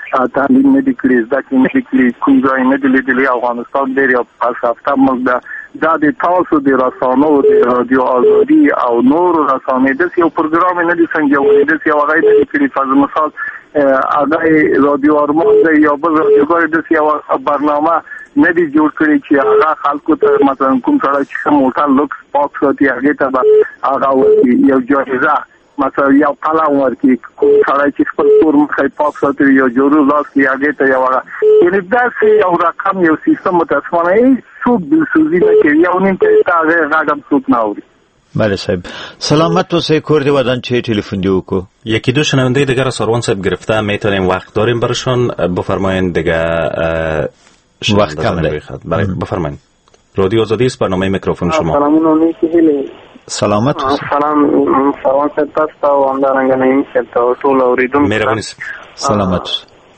تعلیم نه دي کړی زده کړې نه دي کړی کوم ځای نه دي لیدلی افغانستان ډېر یو پرمختللی ملک ده دا د تاسو د رسانو د رادیو آزادي او نورو رسانې داسې یو پروګرام نه دي سنجولی داسې یو هغه یې کړي فرض مثال هغه رادیو ارمان دی یا بل رادیوګانې داسې یو برنامه نه دي جوړ کړي چې هغه خلکو ته مثلا کوم سړی چې موټر لوکس پاک ساتي هغې ته به هغه یو جایزه مثلا یو قلم ورکړي کوم سړی چې خپل کور مخې پاک ساتي یا جوړو لاس کړي هغې ته یو هغه یعنې داسې یو رقم یو سیستم متاسفانه هیڅوک دلسوزي نه کوي یو نیم ته هغې غږ هم څوک نه اوري. بله صاحب سلامت اوسه کور دی ودان چه تلفن دیو کو یکی دو شنونده دیگر ساروان صاحب گرفته میتونیم وقت داریم برشان بفرمایید دیگه وقت کامله بفرمایید رادیو آزادی است برنامه میکروفون شما سلامت سلام سلام تاسو او همدارنګه نیم ته ټول اوریدونکو مهرباني سلامت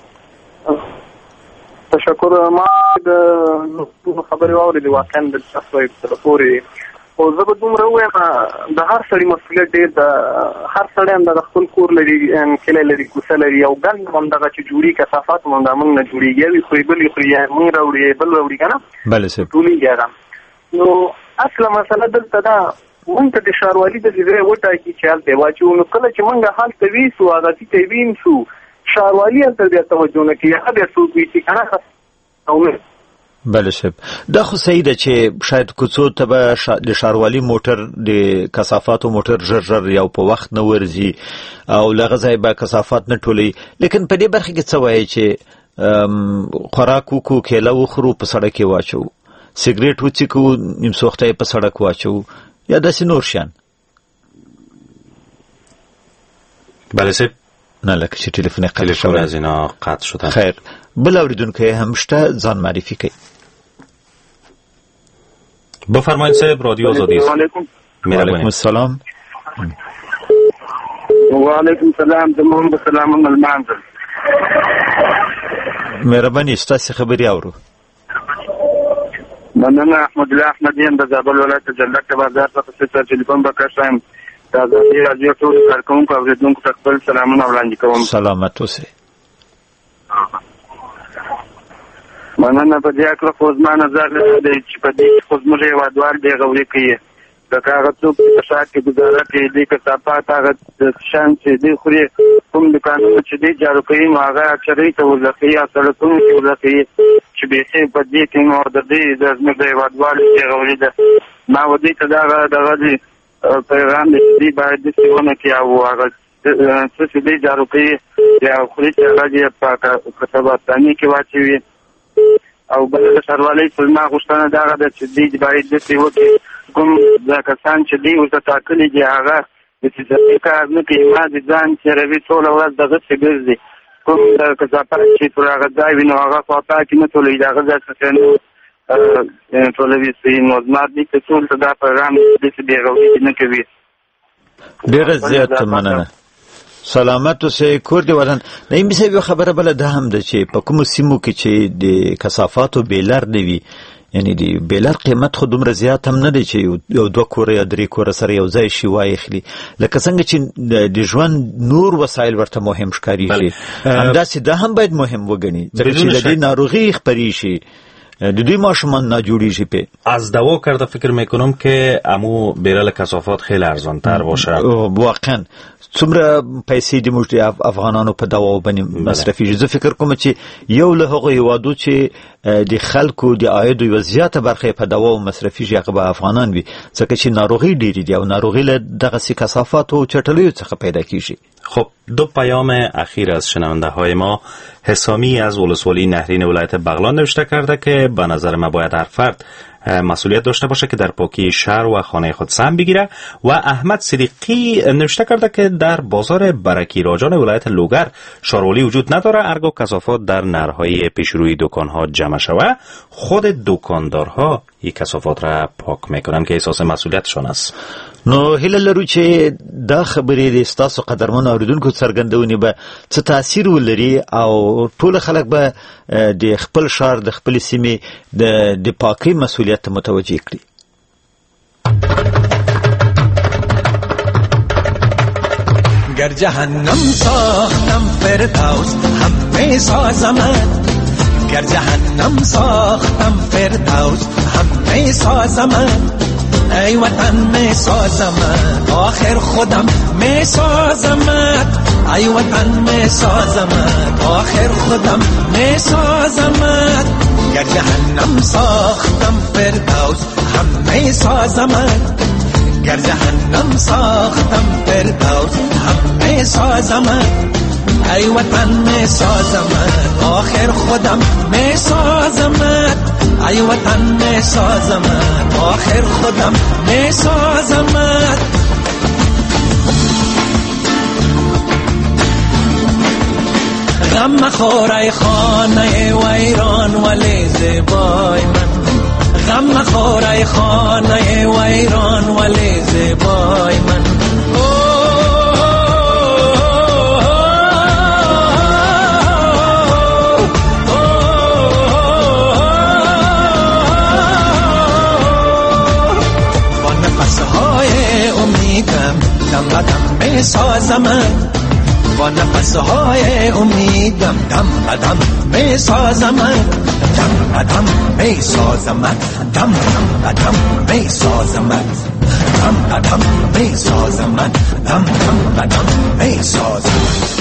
تشکر ما د خبرې واورېدې واقعا د تاسو په پورې او زه به دومره ووایم د هر سړي مسؤلیت ډېر د هر سړی همدغه خپل کور لري کلی لري کوڅه لري او ګند همدغه چې جوړي کثافات هم همدا موږ نه جوړېږي یو یې خوري بل یې خوري موږ راوړي بل راوړي که نه بله صاحب ټولېږي هغه نو اصله مسله دلته ده مونږ ته د ښاروالي داسې ځای وټاکي چې هلته یې واچوو نو کله چې مونږ هلته ویسو عادتي ته یې وینسو ښاروالي هلته بیا توجه نه کوي هغه بیا څوک ویسي که نه بله صاحب دا خو صحیح ده چې شاید کوڅو ته به د ښاروالي موټر د کثافاتو موټر ژر ژر یو په وخت نه ورځي او له هغه ځای به کثافات نه ټولوي لیکن په دې برخه کې څه وایي چې خوراک وکړو کیله وخورو په سړک کې واچوو سګریټ وڅښو نیم سوخته یې په سړک واچوو یا داسې نور شیان بله صاحب نه لکه چې تلفن قطع شوی از اینا قطع شدن خیر بل اوریدونکی هم شته ځان معرفي کوي بفرمایید صاحب رادیو آزادی است علیکم السلام و علیکم السلام د محمد سلام المنزل مهرباني ستاسو خبري اورو مننه احمد الله احمدی هم د زابل ولایت جلک بازار څخه ټلیفون وکړم د ازادي رادیو ټول کارکونکو او اوریدونکو ته خپل سلامونه وړاندې کوم سلامت اوسئ مننه په دې اړه خو زما نظر دی چې په دې خو زموږ هېوادوال دی غوړي کوي لکه هغه څوک چې په ښار کې ګزاره کوي دې کثافات هغه شیان چې دی خوري کوم دوکانونه چې دی جارو کوي نو هغه اکثري ته ورلخي یا سړکونو کې ورلخي چې بیخي په دې کې نو د دې د زموږ هېوادوال دی غوړي ده ما ودې ته دغه دی پیغام دی باید داسې ونه کړي او هغه څه چې دی جارو کوي یا خوري چې هغه یې په کثافاتدانۍ کې واچوي او بل د ښاروالۍ په زما غوښتنه دغه ده چې دوی باید داسې وکړي کوم دا کسان چې دوی ورته ټاکلي دي هغه د تجارتي کار نه کوي یوازې ځان تېروي ټوله ورځ دغسې ګرځي کوم د کثافات چې پر هغه ځای وي نو هغه خوا پاکې نه ټولوي د هغه ځای څخه نو ټولوي نو زما دې ته ټول ته دا پیغام داسې بېغوري نه کوي ډېره زیات مننه سلامت اوسئ کور دی ودان نیم صاحب یو خبره بله ده هم ده چې په کومو سیمو کې چې د کثافاتو بیلر نه وي یعنی د بیلر قیمت خو دومره زیات هم نه دی چې یو دوه کوره یا درې کوره سره یو ځای شي واخلي لکه څنګه چې د ژوند نور وسایل ورته مهم ښکارېږي همداسې دا هم باید مهم وګڼي ځکه چې له دې ناروغي خپرې شي د دوی ماشومان ناجوریږي په از دوا کرده فکر میکنم که امو بیرل کثافات خیلی ارزان تر باشه واقعا څومره پیسې د موږ افغانانو په دوا باندې مصرفي زه فکر کوم چې یو له هغه هیوادو چې د خلکو د عاید یو زیاته برخه په دوا مصرفي هغه به افغانان وي ځکه چې ناروغي ډېری دي او ناروغي له دغه کثافات او چټلیو څخه پیدا کیږي. خب دو پیام اخیر از شنونده های ما حسامی از ولسوالی نهرین ولایت بغلان نوشته کرده که به نظر ما باید هر فرد مسئولیت داشته باشه که در پاکی شهر و خانه خود سهم بگیره و احمد صدیقی نوشته کرده که در بازار برکی راجان ولایت لوگر شاروالی وجود نداره ارگاه کثافات در نرهای پیشروی دکانها جمع شوه خود دکاندارها این کثافات را پاک میکنن که احساس مسئولیتشان است. نو هیله لرو چې دا خبرې د ستاسو قدرمن اوریدونکو څرګندونې به څه تاثیر ولري او ټول خلک به د خپل شهر د خپل سیمې د پاکۍ مسؤلیت متوجه کړي. گر جهنم ساختم فردوس هم می سازمت، گر جهنم ساختم فردوس هم می سازمت، ای وطن می سازمت آخر خودم می سازمت، ای وطن می سازمت آخر خودم می سازمت، گر جهنم ساختم فردوس هم می سازمت، گر جهنم ساختم فردوس هم می سازمت، ای وطن می سازمت آخر خودم می سازمت، ای وطن می سازمت آخر خودم می سازمت. غم مخور ای خانه ویران ولی زیبای من، غم مخور ای خانه ویران ولی زیبای من، با نفسهای امیدم دم بدم می سازمت، با نفسهای امیدم دم بدم می سازمت، دم بدم می سازمت، دم بدم می سازمت، دم بدم می سازمت، دم بدم می سازمت.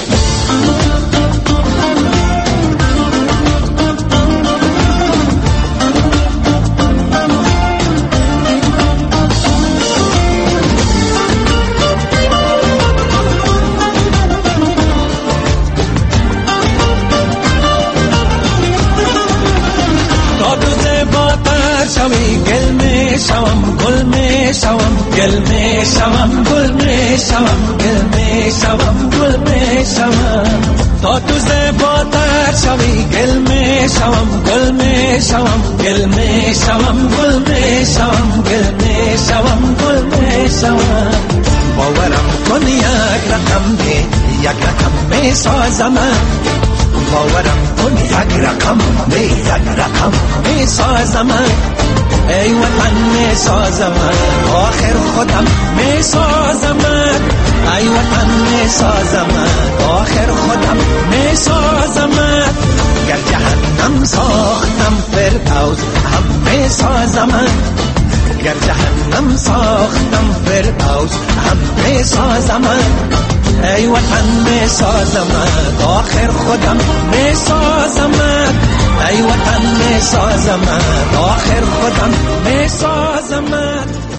گل می شوم گل می شوم گل می شوم گل می شوم گل می شوم گل می شوم، تا تو زیباتر شوی گل می شوم گل می شوم گل می شوم گل می شوم گل می شوم گل می شوم، باورم کن یک رقم دی یک رقم می سازمت، باورم کن یک رقم دی یک رقم می سازمت، ای وطن می سازمت آخر خودم می سازمت، ای وطن می سازمت آخر خودم می سازمت، گر جهنم ساختم فردوس هم می سازمت، گر جهنم ساختم فردوس هم می سازمت، ای وطن می سازمت آخر خودم می سازمت، ای وطن می سازمت آخر خودم می سازمت.